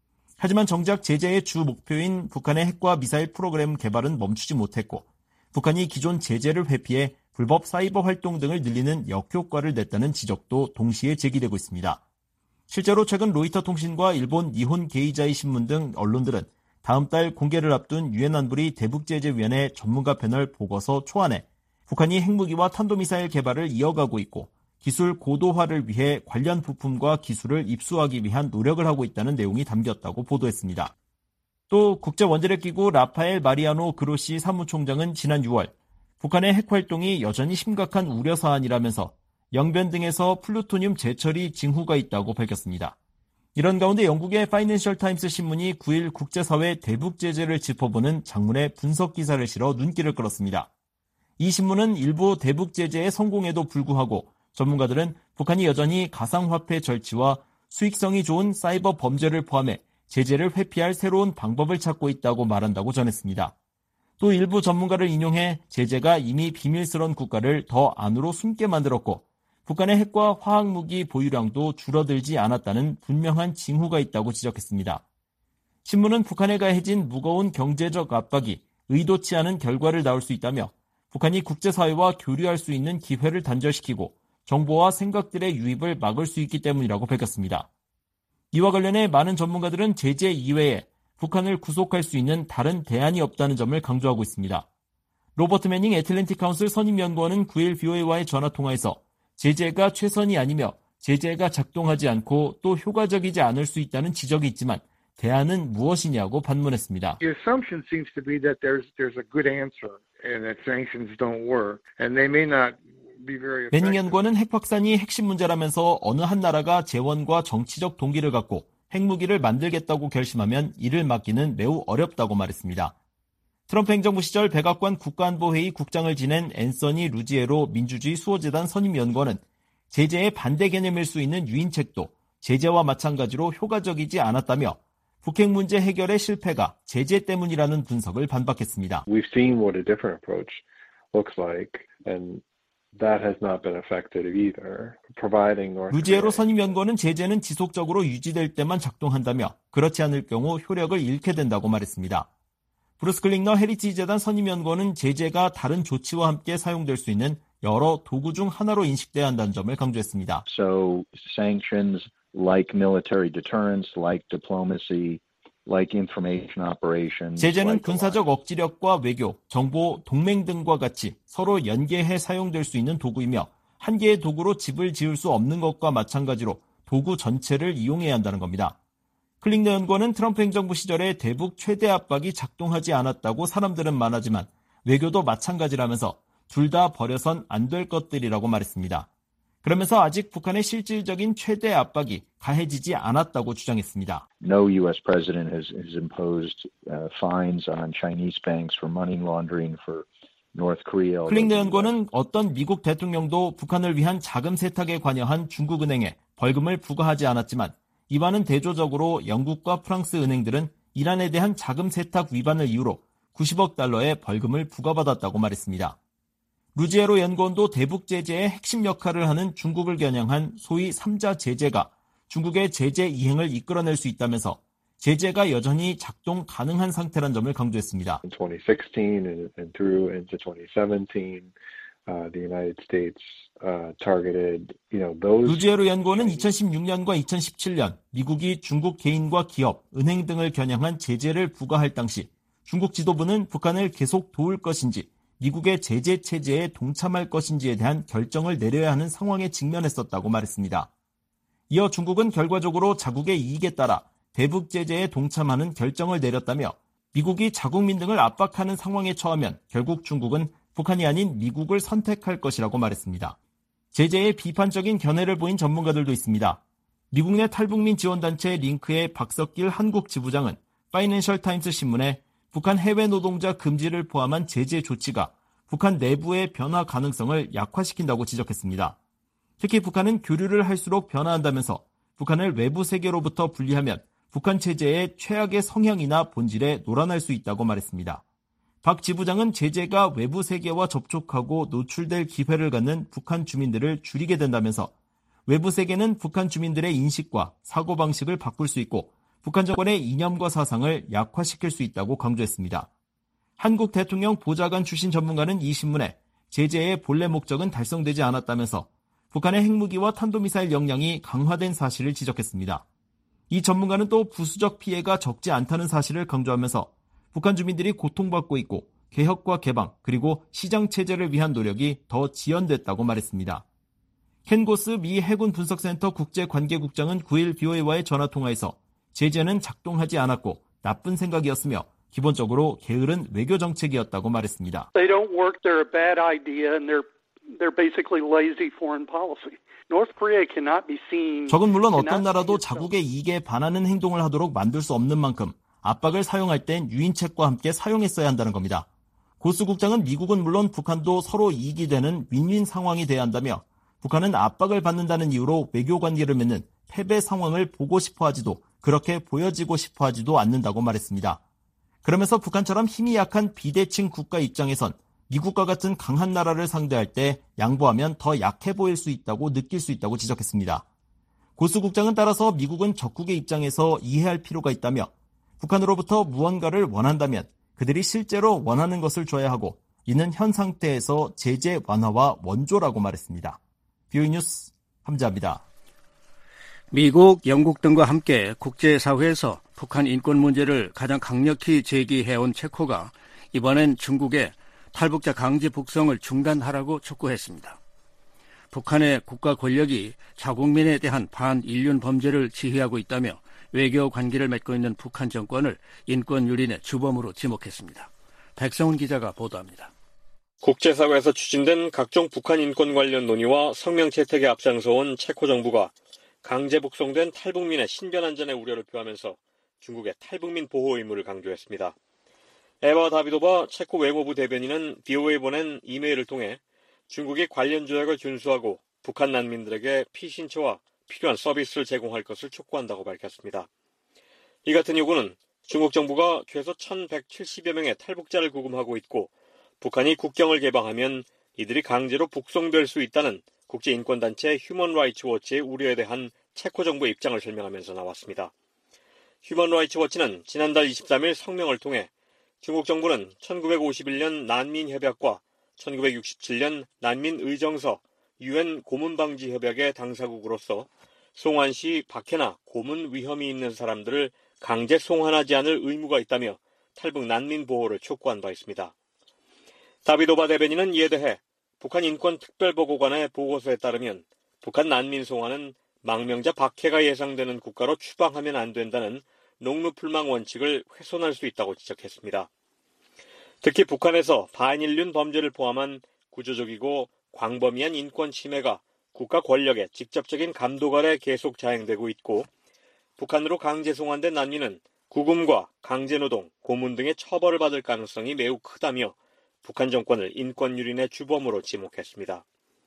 하지만 정작 제재의 주 목표인 북한의 핵과 미사일 프로그램 개발은 멈추지 못했고 북한이 기존 제재를 회피해 불법 사이버 활동 등을 늘리는 역효과를 냈다는 지적도 동시에 제기되고 있습니다. 실제로 최근 로이터 통신과 일본 니혼 게이자이 신문 등 언론들은 다음 달 공개를 앞둔 유엔 안보리 대북제재위원회 전문가 패널 보고서 초안에 북한이 핵무기와 탄도미사일 개발을 이어가고 있고 기술 고도화를 위해 관련 부품과 기술을 입수하기 위한 노력을 하고 있다는 내용이 담겼다고 보도했습니다. 또 국제원자력기구 라파엘 마리아노 그로시 사무총장은 지난 유월 북한의 핵활동이 여전히 심각한 우려사안이라면서 영변 등에서 플루토늄 재처리 징후가 있다고 밝혔습니다. 이런 가운데 영국의 파이낸셜 타임스 신문이 구 일 국제사회 대북 제재를 짚어보는 장문의 분석 기사를 실어 눈길을 끌었습니다. 이 신문은 일부 대북 제재의 성공에도 불구하고 전문가들은 북한이 여전히 가상화폐 절취와 수익성이 좋은 사이버 범죄를 포함해 제재를 회피할 새로운 방법을 찾고 있다고 말한다고 전했습니다. 또 일부 전문가를 인용해 제재가 이미 비밀스러운 국가를 더 안으로 숨게 만들었고 북한의 핵과 화학무기 보유량도 줄어들지 않았다는 분명한 징후가 있다고 지적했습니다. 신문은 북한에 가해진 무거운 경제적 압박이 의도치 않은 결과를 낳을 수 있다며 북한이 국제사회와 교류할 수 있는 기회를 단절시키고 정보와 생각들의 유입을 막을 수 있기 때문이라고 밝혔습니다. 이와 관련해 많은 전문가들은 제재 이외에 북한을 구속할 수 있는 다른 대안이 없다는 점을 강조하고 있습니다. 로버트 매닝 애틀랜틱 카운슬 선임연구원은 구 일 브이오에이와의 전화통화에서 제재가 최선이 아니며 제재가 작동하지 않고 또 효과적이지 않을 수 있다는 지적이 있지만 대안은 무엇이냐고 반문했습니다. The assumption seems to be that there's there's a good answer and that sanctions don't work and they may not be very effective. 매닝 연구원은 핵 확산이 핵심 문제라면서 어느 한 나라가 재원과 정치적 동기를 갖고 핵무기를 만들겠다고 결심하면 이를 막기는 매우 어렵다고 말했습니다. 트럼프 행정부 시절 백악관 국가안보회의 국장을 지낸 앤서니 루지에로 민주주의 수호재단 선임연구원은 제재의 반대 개념일 수 있는 유인책도 제재와 마찬가지로 효과적이지 않았다며 북핵 문제 해결의 실패가 제재 때문이라는 분석을 반박했습니다. We've seen what a different approach looks like, and that has not been effective either. Providing North 루지에로 선임연구원은 제재는 지속적으로 유지될 때만 작동한다며 그렇지 않을 경우 효력을 잃게 된다고 말했습니다. 브루스 클링너 헤리티지 재단 선임연구원은 제재가 다른 조치와 함께 사용될 수 있는 여러 도구 중 하나로 인식돼야 한다는 점을 강조했습니다. So sanctions like military deterrence, like diplomacy, like information operations. 제재는 군사적 억지력과 외교, 정보, 동맹 등과 같이 서로 연계해 사용될 수 있는 도구이며 한 개의 도구로 집을 지을 수 없는 것과 마찬가지로 도구 전체를 이용해야 한다는 겁니다. 클링너 연구원은 트럼프 행정부 시절에 대북 최대 압박이 작동하지 않았다고 사람들은 말하지만 외교도 마찬가지라면서 둘 다 버려선 안 될 것들이라고 말했습니다. 그러면서 아직 북한의 실질적인 최대 압박이 가해지지 않았다고 주장했습니다. No U S president has, has imposed uh, fines on Chinese banks for money laundering for North Korea. 클링너 연구원은 어떤 미국 대통령도 북한을 위한 자금 세탁에 관여한 중국은행에 벌금을 부과하지 않았지만 이와는 대조적으로 영국과 프랑스 은행들은 이란에 대한 자금 세탁 위반을 이유로 구십억 달러의 벌금을 부과받았다고 말했습니다. 루지에로 연구원도 대북 제재의 핵심 역할을 하는 중국을 겨냥한 소위 삼자 제재가 중국의 제재 이행을 이끌어낼 수 있다면서 제재가 여전히 작동 가능한 상태란 점을 강조했습니다. In twenty sixteen and, and through into twenty seventeen, uh, the United States uh, targeted, you know, those. 루지에로 연구원은 이천십육 년과 이천십칠 년 미국이 중국 개인과 기업, 은행 등을 겨냥한 제재를 부과할 당시 중국 지도부는 북한을 계속 도울 것인지 미국의 제재 체제에 동참할 것인지에 대한 결정을 내려야 하는 상황에 직면했었다고 말했습니다. 이어 중국은 결과적으로 자국의 이익에 따라 대북 제재에 동참하는 결정을 내렸다며 미국이 자국민 등을 압박하는 상황에 처하면 결국 중국은 북한이 아닌 미국을 선택할 것이라고 말했습니다. 제재에 비판적인 견해를 보인 전문가들도 있습니다. 미국 내 탈북민 지원단체 링크의 박석길 한국 지부장은 파이낸셜 타임스 신문에 북한 해외 노동자 금지를 포함한 제재 조치가 북한 내부의 변화 가능성을 약화시킨다고 지적했습니다. 특히 북한은 교류를 할수록 변화한다면서 북한을 외부 세계로부터 분리하면 북한 체제의 최악의 성향이나 본질에 놀아날 수 있다고 말했습니다. 박 지부장은 제재가 외부 세계와 접촉하고 노출될 기회를 갖는 북한 주민들을 줄이게 된다면서 외부 세계는 북한 주민들의 인식과 사고방식을 바꿀 수 있고 북한 정권의 이념과 사상을 약화시킬 수 있다고 강조했습니다. 한국 대통령 보좌관 출신 전문가는 이 신문에 제재의 본래 목적은 달성되지 않았다면서 북한의 핵무기와 탄도미사일 역량이 강화된 사실을 지적했습니다. 이 전문가는 또 부수적 피해가 적지 않다는 사실을 강조하면서 북한 주민들이 고통받고 있고 개혁과 개방 그리고 시장체제를 위한 노력이 더 지연됐다고 말했습니다. 켄 고스 미 해군 분석센터 국제관계국장은 구 일 비오에이와의 전화통화에서 제재는 작동하지 않았고 나쁜 생각이었으며 기본적으로 게으른 외교정책이었다고 말했습니다. They don't work, they're a bad idea, and they're, they're basically lazy foreign policy. North Korea cannot be seen. 적은 물론 어떤 나라도 자국의 이익에 반하는 행동을 하도록 만들 수 없는 만큼 압박을 사용할 땐 유인책과 함께 사용했어야 한다는 겁니다. 고스 국장은 미국은 물론 북한도 서로 이익이 되는 윈윈 상황이 돼야 한다며 북한은 압박을 받는다는 이유로 외교관계를 맺는 패배 상황을 보고 싶어 하지도 그렇게 보여지고 싶어 하지도 않는다고 말했습니다. 그러면서 북한처럼 힘이 약한 비대칭 국가 입장에선 미국과 같은 강한 나라를 상대할 때 양보하면 더 약해 보일 수 있다고 느낄 수 있다고 지적했습니다. 고스 국장은 따라서 미국은 적국의 입장에서 이해할 필요가 있다며 북한으로부터 무언가를 원한다면 그들이 실제로 원하는 것을 줘야 하고 이는 현 상태에서 제재 완화와 원조라고 말했습니다. 비오이 뉴스 함자입니다. 미국, 영국 등과 함께 국제사회에서 북한 인권 문제를 가장 강력히 제기해온 체코가 이번엔 중국의 탈북자 강제 북송을 중단하라고 촉구했습니다. 북한의 국가 권력이 자국민에 대한 반인륜 범죄를 지휘하고 있다며 외교 관계를 맺고 있는 북한 정권을 인권 유린의 주범으로 지목했습니다. 백성훈 기자가 보도합니다. 국제사회에서 추진된 각종 북한 인권 관련 논의와 성명 채택에 앞장서온 체코 정부가 강제 북송된 탈북민의 신변 안전에 우려를 표하면서 중국의 탈북민 보호 의무를 강조했습니다. 에바 다비도바 체코 외무부 대변인은 비오에이에 보낸 이메일을 통해 중국이 관련 조약을 준수하고 북한 난민들에게 피신처와 필요한 서비스를 제공할 것을 촉구한다고 밝혔습니다. 이 같은 요구는 중국 정부가 최소 천백칠십여 명의 탈북자를 구금하고 있고 북한이 국경을 개방하면 이들이 강제로 북송될 수 있다는 국제인권단체 휴먼 라이츠 워치의 우려에 대한 체코 정부의 입장을 설명하면서 나왔습니다. 휴먼 라이츠 워치는 지난달 이십삼 일 성명을 통해 중국 정부는 천구백오십일 년 난민협약과 천구백육십칠 년 난민의정서 유엔 고문방지협약의 당사국으로서 송환 시 박해나 고문 위험이 있는 사람들을 강제 송환하지 않을 의무가 있다며 탈북 난민 보호를 촉구한 바 있습니다. 다비도바 대변인은 이에 대해 북한 인권특별보고관의 보고서에 따르면 북한 난민 송환은 망명자 박해가 예상되는 국가로 추방하면 안 된다는 농루풀망 원칙을 훼손할 수 있다고 지적했습니다. 특히 북한에서 반인륜 범죄를 포함한 구조적이고 광범위한 인권 침해가 국가 권력의 직접적인 감독 아래 계속 자행되고 있고 북한으로 강제 송환된 난민은 구금과 강제노동, 고문 등의 처벌을 받을 가능성이 매우 크다며 북한 정권을 인권 유린의 주범으로 지목했습니다.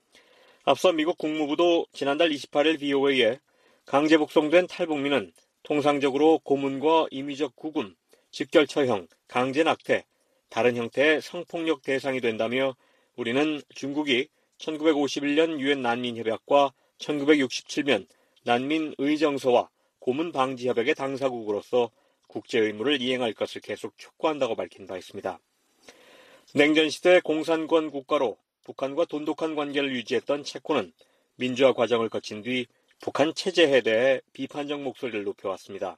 앞서 미국 국무부도 지난달 이십팔 일 비오에이에 강제 북송된 탈북민은 통상적으로 고문과 임의적 구금, 직결 처형, 강제 낙태, 다른 형태의 성폭력 대상이 된다며 우리는 중국이 천구백오십일 년 유엔 난민협약과 천구백육십칠 년 난민의정서와 고문방지협약의 당사국으로서 국제 의무를 이행할 것을 계속 촉구한다고 밝힌 바 있습니다. 냉전시대 공산권 국가로 북한과 돈독한 관계를 유지했던 체코는 민주화 과정을 거친 뒤 북한 체제에 대해 비판적 목소리를 높여왔습니다.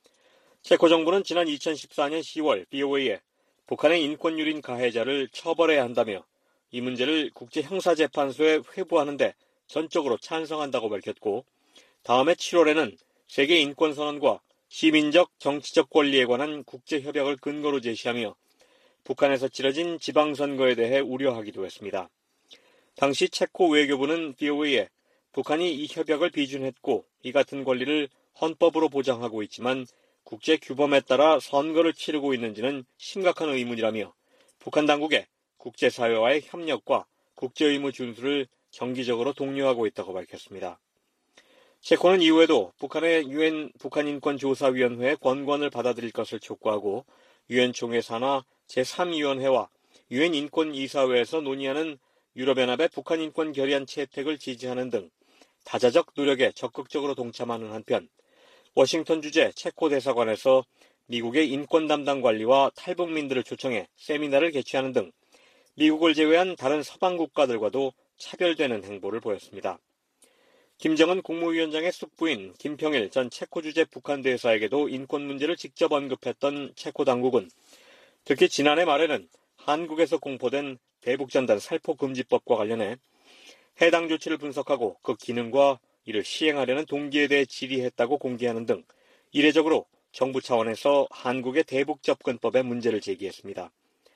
체코 정부는 지난 이천십사년 시월 비오에이에 북한의 인권유린 가해자를 처벌해야 한다며 이 문제를 국제형사재판소에 회부하는 데 전적으로 찬성한다고 밝혔고, 다음해 칠월에는 세계인권선언과 시민적 정치적 권리에 관한 국제협약을 근거로 제시하며 북한에서 치러진 지방선거에 대해 우려하기도 했습니다. 당시 체코 외교부는 비오에이에 북한이 이 협약을 비준했고 이 같은 권리를 헌법으로 보장하고 있지만 국제 규범에 따라 선거를 치르고 있는지는 심각한 의문이라며 북한 당국에 국제사회와의 협력과 국제의무 준수를 정기적으로 독려하고 있다고 밝혔습니다. 체코는 이후에도 북한의 유엔 북한인권조사위원회의 권고안을 받아들일 것을 촉구하고 유엔 총회 산하 제삼 위원회와 유엔 인권이사회에서 논의하는 유럽연합의 북한인권 결의안 채택을 지지하는 등 다자적 노력에 적극적으로 동참하는 한편 워싱턴 주재 체코 대사관에서 미국의 인권 담당 관리와 탈북민들을 초청해 세미나를 개최하는 등 미국을 제외한 다른 서방 국가들과도 차별되는 행보를 보였습니다. 김정은 국무위원장의 숙부인 김평일 전 체코 주재 북한 대사에게도 인권 문제를 직접 언급했던 체코 당국은 특히 지난해 말에는 한국에서 공포된 대북전단 살포금지법과 관련해 해당 조치를 분석하고 그 기능과 이를 시행하려는 동기에 대해 질의했다고 공개하는 등 이례적으로 정부 차원에서 한국의 대북접근법에 문제를 제기했습니다.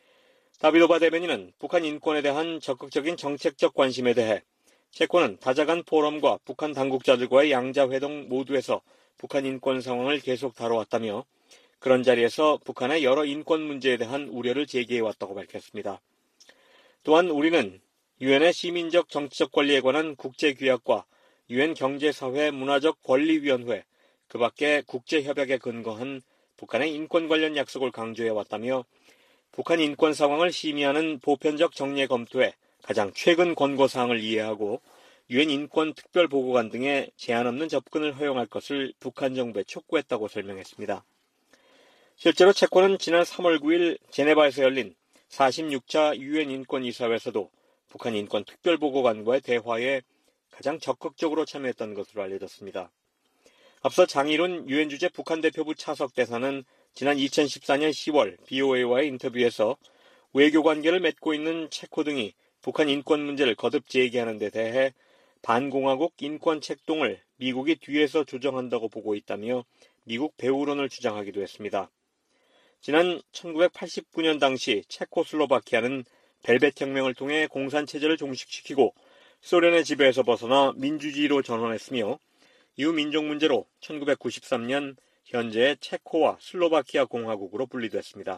다비도바 대변인은 북한 인권에 대한 적극적인 정책적 관심에 대해 체코는 다자간 포럼과 북한 당국자들과의 양자회동 모두에서 북한 인권 상황을 계속 다뤄왔다며 그런 자리에서 북한의 여러 인권 문제에 대한 우려를 제기해왔다고 밝혔습니다. 또한 우리는 유엔의 시민적 정치적 권리에 관한 국제규약과 유엔 경제사회 문화적 권리위원회, 그 밖에 국제협약에 근거한 북한의 인권 관련 약속을 강조해왔다며 북한 인권 상황을 심의하는 보편적 정례 검토에 가장 최근 권고사항을 이해하고 유엔 인권 특별보고관 등의 제한 없는 접근을 허용할 것을 북한 정부에 촉구했다고 설명했습니다. 실제로 체코는 지난 삼월 구일 제네바에서 열린 사십육 차 유엔 인권이사회에서도 북한 인권 특별보고관과의 대화에 가장 적극적으로 참여했던 것으로 알려졌습니다. 앞서 장일훈 유엔 주재 북한 대표부 차석 대사는 지난 이천십사년 시월 비오에이와의 인터뷰에서 외교관계를 맺고 있는 체코 등이 북한 인권 문제를 거듭 제기하는 데 대해 반공화국 인권 책동을 미국이 뒤에서 조정한다고 보고 있다며 미국 배후론을 주장하기도 했습니다. 지난 천구백팔십구년 당시 체코슬로바키아는 벨벳 혁명을 통해 공산체제를 종식시키고 소련의 지배에서 벗어나 민주주의로 전환했으며 이후 민족 문제로 천구백구십삼년 현재의 체코와 슬로바키아 공화국으로 분리됐습니다.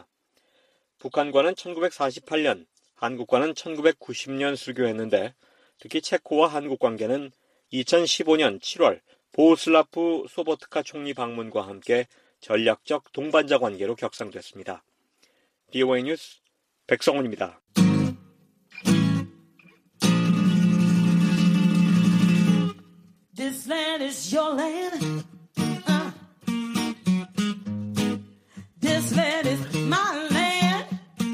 북한과는 천구백사십팔년, 한국과는 천구백구십년 수교했는데 특히 체코와 한국 관계는 이천십오년 칠월 보슬라프 소보트카 총리 방문과 함께 전략적 동반자 관계로 격상됐습니다. 비오에이 뉴스 백성훈입니다. This land is your land. Uh. This land is my land.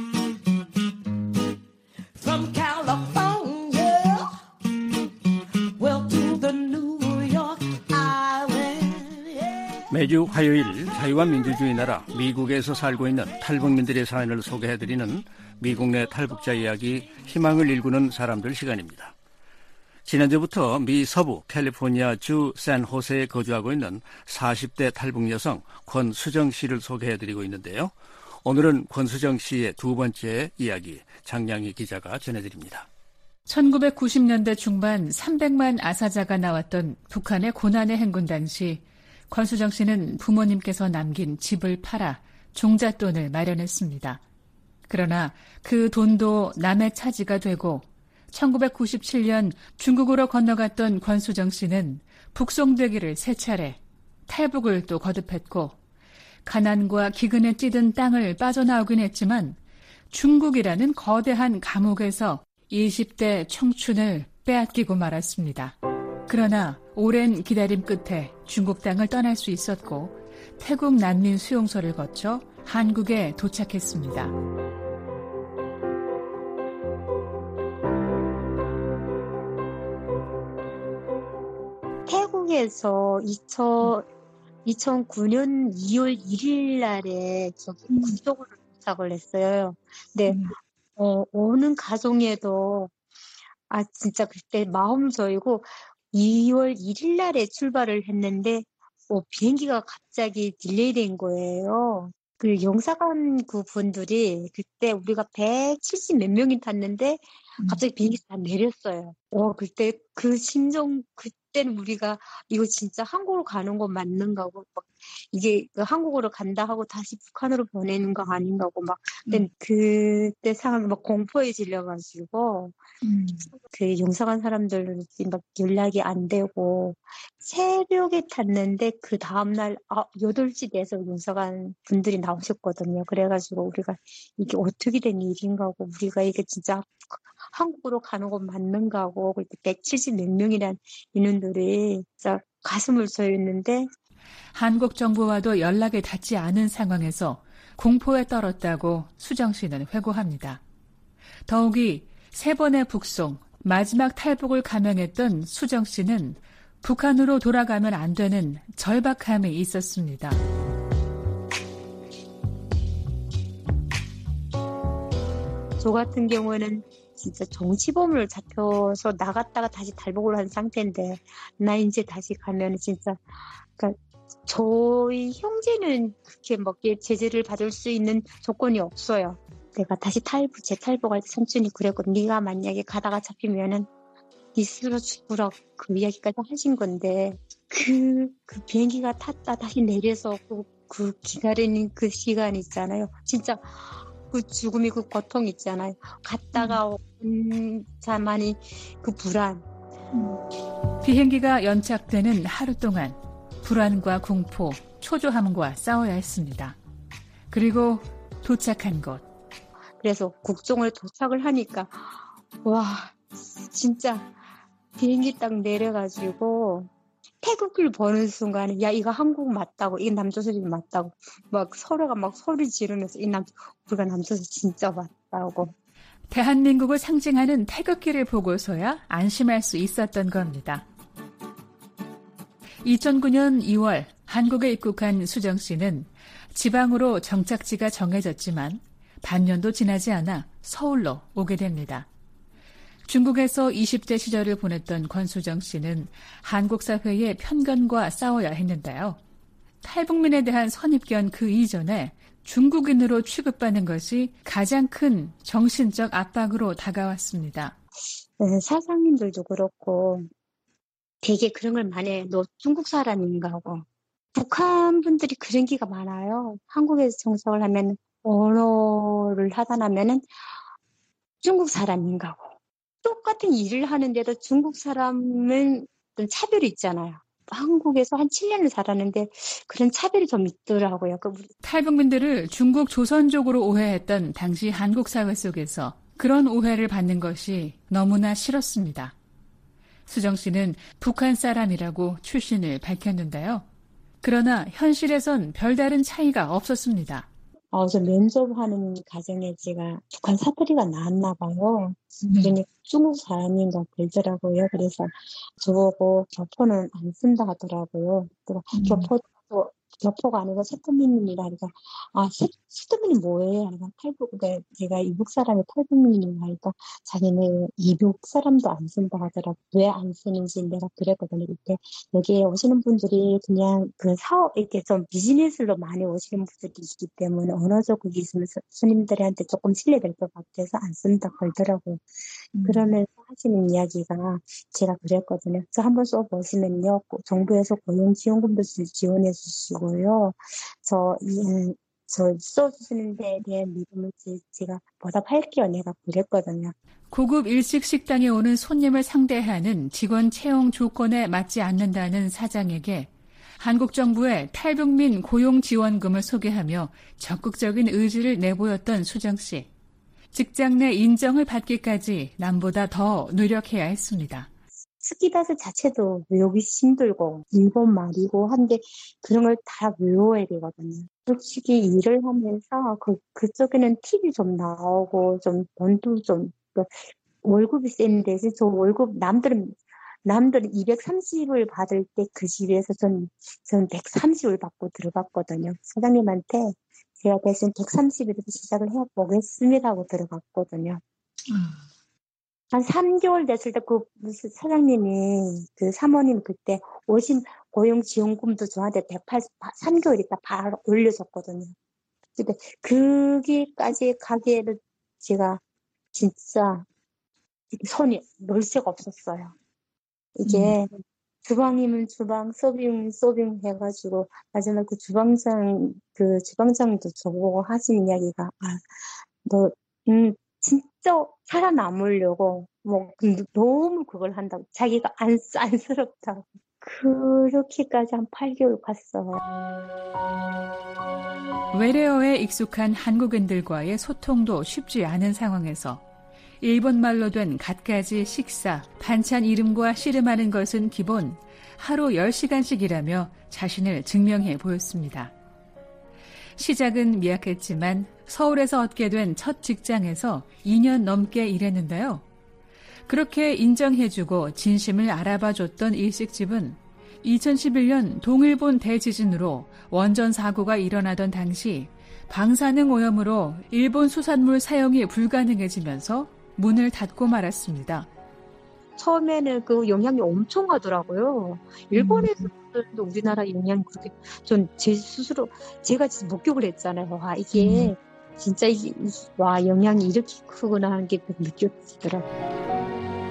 From California, well to the New York Island. Yeah. 매주 화요일 자유와 민주주의 나라 미국에서 살고 있는 탈북민들의 사연을 소개해드리는 미국 내 탈북자 이야기, 희망을 일구는 사람들 시간입니다. 지난주부터 미 서부 캘리포니아주 샌호세에 거주하고 있는 사십 대 탈북 여성 권수정 씨를 소개해드리고 있는데요. 오늘은 권수정 씨의 두 번째 이야기 장량희 기자가 전해드립니다. 천구백구십년대 중반 삼백만 아사자가 나왔던 북한의 고난의 행군 당시 권수정 씨는 부모님께서 남긴 집을 팔아 종잣돈을 마련했습니다. 그러나 그 돈도 남의 차지가 되고 천구백구십칠년 중국으로 건너갔던 권수정 씨는 북송되기를 세 차례, 탈북을 또 거듭했고 가난과 기근에 찌든 땅을 빠져나오긴 했지만 중국이라는 거대한 감옥에서 이십 대 청춘을 빼앗기고 말았습니다. 그러나 오랜 기다림 끝에 중국 땅을 떠날 수 있었고 태국 난민 수용소를 거쳐 한국에 도착했습니다. 태국에서 이천구 년 이월 일일 날에 저기 국적으로 도착을 했어요. 근데 음. 어, 오는 가정에도 아 진짜 그때 마음 저이고 이월 일일 날에 출발을 했는데 어, 비행기가 갑자기 딜레이된 거예요. 그 영사관 그 분들이 그때 우리가 백칠십 몇 명이 탔는데 갑자기 비행기 다 내렸어요. 어 그때 그 심정 그때는 우리가 이거 진짜 한국으로 가는 거 맞는가 고 막 이게 한국으로 간다 하고 다시 북한으로 보내는 거 아닌가 고 막 음. 그때 상황이 막 공포에 질려가지고 음. 그 영사관 사람들 막 연락이 안 되고 새벽에 탔는데 그 다음날 아, 여덟 시 돼서 영사관 분들이 나오셨거든요. 그래가지고 우리가 이게 어떻게 된 일인가 고 우리가 이게 진짜 한국으로 가는 건 맞는가 하고 백칠십 몇 명이란 인원들이 진짜 가슴을 저렸는데 한국 정부와도 연락이 닿지 않은 상황에서 공포에 떨었다고 수정 씨는 회고합니다. 더욱이 세 번의 북송, 마지막 탈북을 감행했던 수정 씨는 북한으로 돌아가면 안 되는 절박함이 있었습니다. 저 같은 경우는 진짜 정치범으로 잡혀서 나갔다가 다시 탈북을 한 상태인데 나 이제 다시 가면 진짜 그러니까 저희 형제는 그렇게 막 제재를 받을 수 있는 조건이 없어요. 내가 다시 탈북, 재탈북할 때 삼촌이 그랬거든. 네가 만약에 가다가 잡히면은 네 스스로 죽으라고 그 이야기까지 하신 건데 그, 그 비행기가 탔다 다시 내려서 그, 그 기다리는 그 시간 있잖아요. 진짜 그 죽음이 그 고통 있잖아요. 갔다가 온 자만이 그 불안. 비행기가 연착되는 하루 동안 불안과 공포, 초조함과 싸워야 했습니다. 그리고 도착한 곳. 그래서 국종을 도착을 하니까 와 진짜 비행기 딱 내려가지고 태극기를 보는 순간에 야 이거 한국 맞다고 이게 남조선이 맞다고 막 서로가 막 소리 지르면서 이 남 우리가 남조선 진짜 맞다고. 대한민국을 상징하는 태극기를 보고서야 안심할 수 있었던 겁니다. 이천구 년 이월 한국에 입국한 수정 씨는 지방으로 정착지가 정해졌지만 반년도 지나지 않아 서울로 오게 됩니다. 중국에서 이십 대 시절을 보냈던 권수정 씨는 한국 사회의 편견과 싸워야 했는데요. 탈북민에 대한 선입견 그 이전에 중국인으로 취급받는 것이 가장 큰 정신적 압박으로 다가왔습니다. 네, 사장님들도 그렇고 되게 그런 걸 많이 해요. 너 중국 사람인가 하고. 북한 분들이 그런 기가 많아요. 한국에서 정착을 하면 언어를 하다 나면은 중국 사람인가 하고. 똑같은 일을 하는데도 중국 사람은 차별이 있잖아요. 한국에서 한 칠 년을 살았는데 그런 차별이 좀 있더라고요. 탈북민들을 중국 조선족으로 오해했던 당시 한국 사회 속에서 그런 오해를 받는 것이 너무나 싫었습니다. 수정 씨는 북한 사람이라고 출신을 밝혔는데요. 그러나 현실에선 별다른 차이가 없었습니다. 어, 저 면접하는 과정에 제가 북한 사투리가 나왔나 봐요. 그러니까 중국 사람인가 그러더라고요. 그래서 저보고 교포는 안 쓴다 하더라고요. 음. 교포도 교포가 아니고 세트민이라 하니까 아 세트민이 뭐예요? 하니까 탈북 제가 이북 사람이 탈북민이라 하니까 자기네 이북 사람도 안 쓴다 하더라고. 왜 안 쓰는지 내가 그랬거든요. 이때 여기에 오시는 분들이 그냥 그 사업 이렇게 좀 비즈니스로 많이 오시는 분들이 있기 때문에 언어적으로 있으면 스님들한테 조금 신뢰될 것 같아서 안 쓴다 그러더라고요. 음. 그러면서 하시는 이야기가 제가 그랬거든요. 그래서 한번 써보시면요, 정부에서 고용지원금도 지원해 주시고. 고요. 저, 이, 저 써주시는 데에 대한 믿음을 제가 보답할게요. 내가 그랬거든요. 고급 일식 식당에 오는 손님을 상대하는 직원 채용 조건에 맞지 않는다는 사장에게 한국 정부의 탈북민 고용 지원금을 소개하며 적극적인 의지를 내보였던 수정 씨. 직장 내 인정을 받기까지 남보다 더 노력해야 했습니다. 스키다스 자체도 외우기 힘들고 일본 말이고 한데 그런 걸 다 외워야 되거든요. 솔직히 일을 하면서 그 그쪽에는 팁이 좀 나오고 좀 돈도 좀 월급이 센데 저 월급 남들은 남들은 이백삼십을 받을 때 그 집에서 전, 전 백삼십을 받고 들어갔거든요. 사장님한테 제가 대신 백삼십에서 시작을 해보겠습니다 하고 들어갔거든요. 음. 한 삼 개월 됐을 때 그 무슨 사장님이 그 사모님 그때 오신 고용지원금도 저한테 백팔십, 삼 개월 있다 바로 올려줬거든요. 근데 거기까지 가기에는 제가 진짜 손이 놀 새가 없었어요. 이게 음. 주방이면 주방, 서빙, 서빙 해가지고, 마지막 그 주방장, 그 주방장도 저보고 하신 이야기가, 아, 너, 음, 진짜 살아남으려고, 뭐, 너무 그걸 한다고. 자기가 안, 안쓰럽다고. 그렇게까지 한 팔 개월 갔어요. 외래어에 익숙한 한국인들과의 소통도 쉽지 않은 상황에서 일본말로 된 갖가지 식사, 반찬 이름과 씨름하는 것은 기본 하루 열 시간씩이라며 자신을 증명해 보였습니다. 시작은 미약했지만 서울에서 얻게 된 첫 직장에서 이 년 넘게 일했는데요. 그렇게 인정해주고 진심을 알아봐줬던 일식집은 이천십일 년 동일본 대지진으로 원전 사고가 일어나던 당시 방사능 오염으로 일본 수산물 사용이 불가능해지면서 문을 닫고 말았습니다. 처음에는 그 영향이 엄청 하더라고요. 일본에서도 음. 우리나라 영향이 그렇게, 전 제 스스로, 제가 진짜 목격을 했잖아요. 와, 이게, 음. 진짜, 이게, 와, 영향이 이렇게 크구나 하는 게 느껴지더라고요.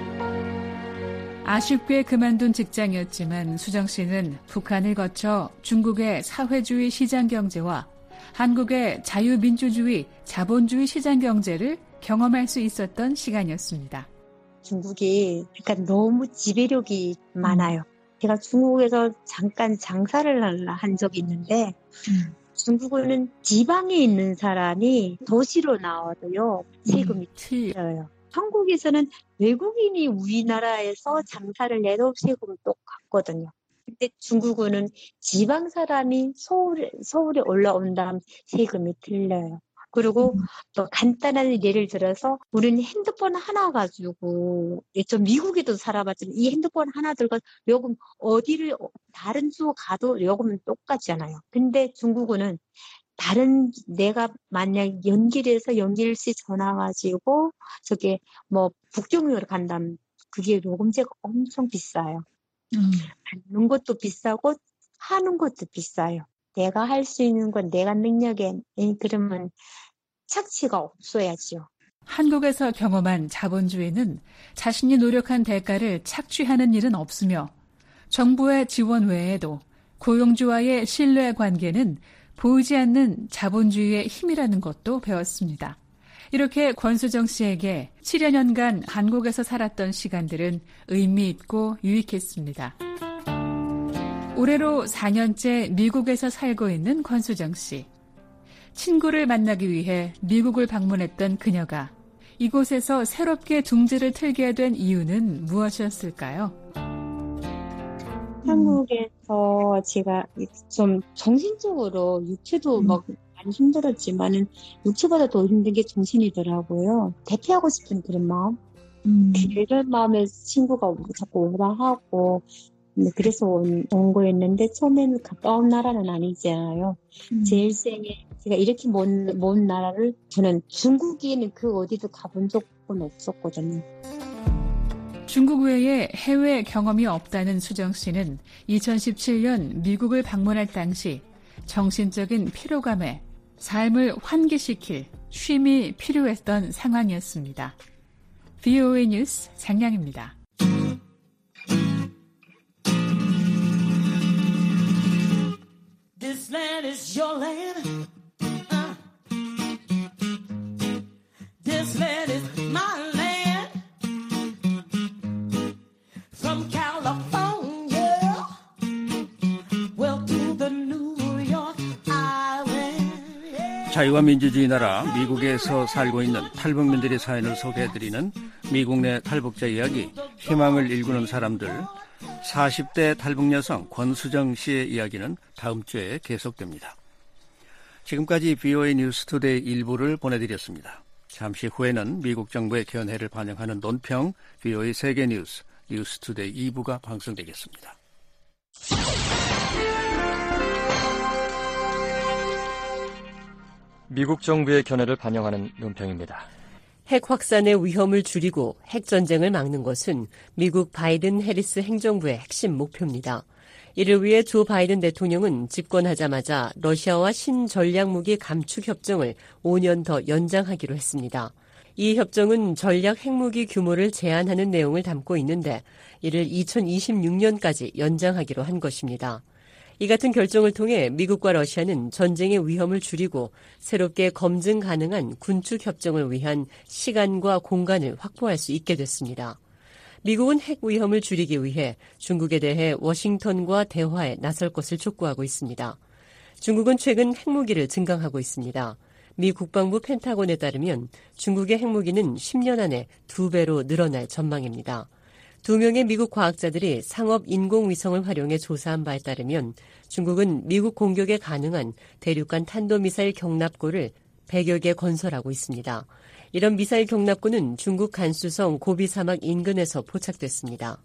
아쉽게 그만둔 직장이었지만 수정 씨는 북한을 거쳐 중국의 사회주의 시장 경제와 한국의 자유민주주의, 자본주의 시장 경제를 경험할 수 있었던 시간이었습니다. 중국이 그러니까 너무 지배력이 음. 많아요. 제가 중국에서 잠깐 장사를 한 적이 있는데 음. 중국은 지방에 있는 사람이 도시로 나와도요 세금이 틀려요. 한국에서는 외국인이 우리나라에서 장사를 해도 세금은 똑같거든요. 근데 중국은 지방 사람이 서울에, 서울에 올라온다면 세금이 틀려요. 그리고 음. 또 간단한 예를 들어서 우리는 핸드폰 하나 가지고 좀 미국에도 살아봤지만 이 핸드폰 하나 들고 요금 어디를 다른 주 가도 요금은 똑같잖아요. 근데 중국은 다른 내가 만약 연길에서 연길시 전화 가지고 저게 뭐 북경으로 간다면 그게 요금제가 엄청 비싸요. 음. 받는 것도 비싸고 하는 것도 비싸요. 내가 할 수 있는 건 내가 능력에 그러면 착취가 없어야죠. 한국에서 경험한 자본주의는 자신이 노력한 대가를 착취하는 일은 없으며 정부의 지원 외에도 고용주와의 신뢰 관계는 보이지 않는 자본주의의 힘이라는 것도 배웠습니다. 이렇게 권수정 씨에게 칠여 년간 한국에서 살았던 시간들은 의미 있고 유익했습니다. 올해로 사 년째 미국에서 살고 있는 권수정 씨. 친구를 만나기 위해 미국을 방문했던 그녀가 이곳에서 새롭게 둥지를 틀게 된 이유는 무엇이었을까요? 한국에서 제가 좀 정신적으로 육체도 음. 막 많이 힘들었지만은 육체보다 더 힘든 게 정신이더라고요. 대피하고 싶은 그런 마음. 음. 그런 마음에 친구가 자꾸 오라 하고 그래서 온, 온 거였는데 처음에는 가까운 나라는 아니잖아요. 음. 제 일생에 제가 이렇게 먼, 먼 나라를 저는 중국에는 그 어디도 가본 적은 없었거든요. 중국 외에 해외 경험이 없다는 수정 씨는 이천십칠 년 미국을 방문할 당시 정신적인 피로감에 삶을 환기시킬 쉼이 필요했던 상황이었습니다. 브이오에이 뉴스 장량입니다. This land is your land. Uh. This land is my land. From California, well to the New York Island. 자유와 민주주의 나라 미국에서 살고 있는 탈북민들의 사연을 소개해드리는 미국 내 탈북자 이야기 희망을 일구는 사람들, 사십 대 탈북 여성 권수정 씨의 이야기는 다음 주에 계속됩니다. 지금까지 비오에이 뉴스투데이 일부를 보내드렸습니다. 잠시 후에는 미국 정부의 견해를 반영하는 논평 비오에이 세계뉴스 뉴스투데이 이 부가 방송되겠습니다. 미국 정부의 견해를 반영하는 논평입니다. 핵 확산의 위험을 줄이고 핵 전쟁을 막는 것은 미국 바이든 해리스 행정부의 핵심 목표입니다. 이를 위해 조 바이든 대통령은 집권하자마자 러시아와 신전략무기 감축 협정을 오 년 더 연장하기로 했습니다. 이 협정은 전략 핵무기 규모를 제한하는 내용을 담고 있는데 이를 이천이십육 년까지 연장하기로 한 것입니다. 이 같은 결정을 통해 미국과 러시아는 전쟁의 위험을 줄이고 새롭게 검증 가능한 군축 협정을 위한 시간과 공간을 확보할 수 있게 됐습니다. 미국은 핵 위험을 줄이기 위해 중국에 대해 워싱턴과 대화에 나설 것을 촉구하고 있습니다. 중국은 최근 핵무기를 증강하고 있습니다. 미 국방부 펜타곤에 따르면 중국의 핵무기는 십 년 안에 두 배로 늘어날 전망입니다. 두 명의 미국 과학자들이 상업 인공위성을 활용해 조사한 바에 따르면 중국은 미국 공격에 가능한 대륙간 탄도미사일 경납고를 백여 개 건설하고 있습니다. 이런 미사일 경납고는 중국 간수성 고비 사막 인근에서 포착됐습니다.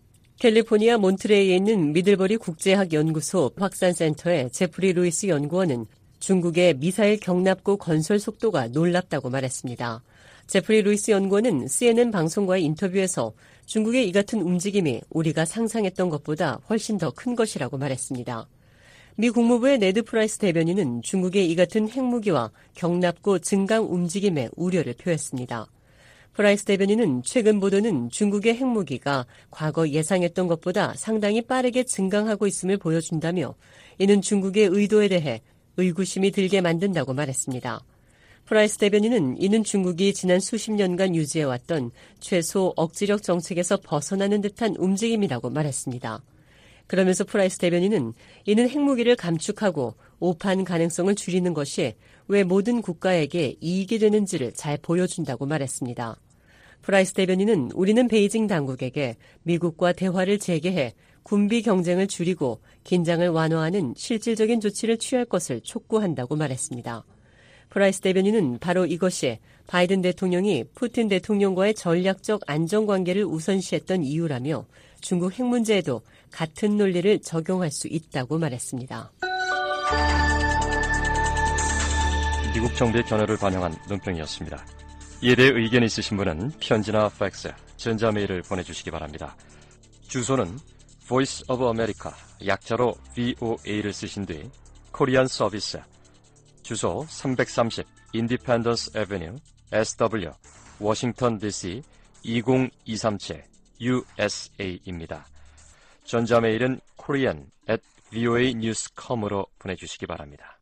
캘리포니아 몬트레이에 있는 미들버리 국제학연구소 확산센터의 제프리 루이스 연구원은 중국의 미사일 경납고 건설 속도가 놀랍다고 말했습니다. 제프리 루이스 연구원은 씨엔엔 방송과의 인터뷰에서 중국의 이 같은 움직임이 우리가 상상했던 것보다 훨씬 더 큰 것이라고 말했습니다. 미 국무부의 네드 프라이스 대변인은 중국의 이 같은 핵무기와 경납고 증강 움직임에 우려를 표했습니다. 프라이스 대변인은 최근 보도는 중국의 핵무기가 과거 예상했던 것보다 상당히 빠르게 증강하고 있음을 보여준다며 이는 중국의 의도에 대해 의구심이 들게 만든다고 말했습니다. 프라이스 대변인은 이는 중국이 지난 수십 년간 유지해왔던 최소 억지력 정책에서 벗어나는 듯한 움직임이라고 말했습니다. 그러면서 프라이스 대변인은 이는 핵무기를 감축하고 오판 가능성을 줄이는 것이 왜 모든 국가에게 이익이 되는지를 잘 보여준다고 말했습니다. 프라이스 대변인은 우리는 베이징 당국에게 미국과 대화를 재개해 군비 경쟁을 줄이고 긴장을 완화하는 실질적인 조치를 취할 것을 촉구한다고 말했습니다. 프라이스 대변인은 바로 이것이 바이든 대통령이 푸틴 대통령과의 전략적 안정관계를 우선시했던 이유라며 중국 핵 문제에도 같은 논리를 적용할 수 있다고 말했습니다. 미국 정부의 견해를 반영한 논평이었습니다. 이에 대해 의견이 있으신 분은 편지나 팩스, 전자메일을 보내주시기 바랍니다. 주소는 Voice of America, 약자로 브이오에이를 쓰신 뒤 코리안 서비스, 주소 삼백삼십 Independence Avenue, 에스더블유, 워싱턴 디씨 이공이삼칠 유에스에이입니다. 전자메일은 korean at voa news dot com으로 보내주시기 바랍니다.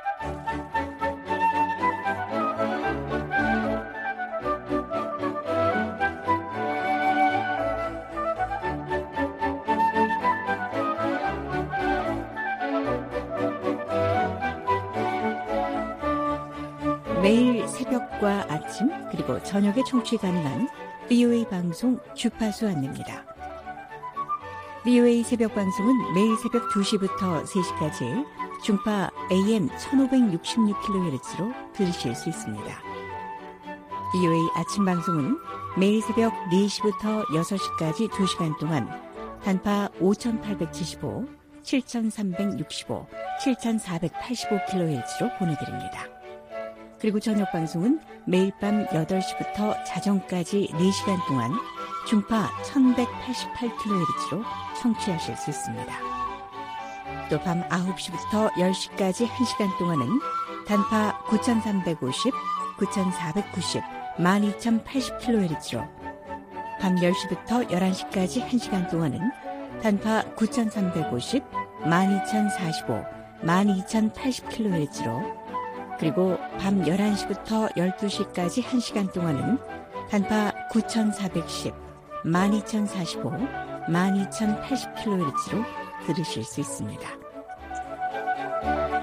매일 새벽과 아침 그리고 저녁에 청취 가능한 비오에이 방송 주파수 안내입니다. 비오에이 새벽 방송은 매일 새벽 두 시부터 세 시까지 중파 에이엠 천오백육십육 킬로헤르츠로 들으실 수 있습니다. 비오에이 아침 방송은 매일 새벽 네 시부터 여섯 시까지 두 시간 동안 단파 오천팔백칠십오, 칠천삼백육십오, 칠천사백팔십오 킬로헤르츠로 보내드립니다. 그리고 저녁 방송은 매일 밤 여덟 시부터 자정까지 네 시간 동안 중파 천백팔십팔 킬로헤르츠로 청취하실 수 있습니다. 또 밤 아홉 시부터 열 시까지 한 시간 동안은 단파 구천삼백오십, 구천사백구십, 만 이천팔십 킬로헤르츠로 밤 열 시부터 열한 시까지 한 시간 동안은 단파 구천삼백오십, 만 이천사십오, 만 이천팔십 킬로헤르츠로 그리고 밤 열한 시부터 열두 시까지 한 시간 동안은 단파 구천사백십, 만 이천사십오, 만 이천팔십 킬로헤르츠로 들으실 수 있습니다.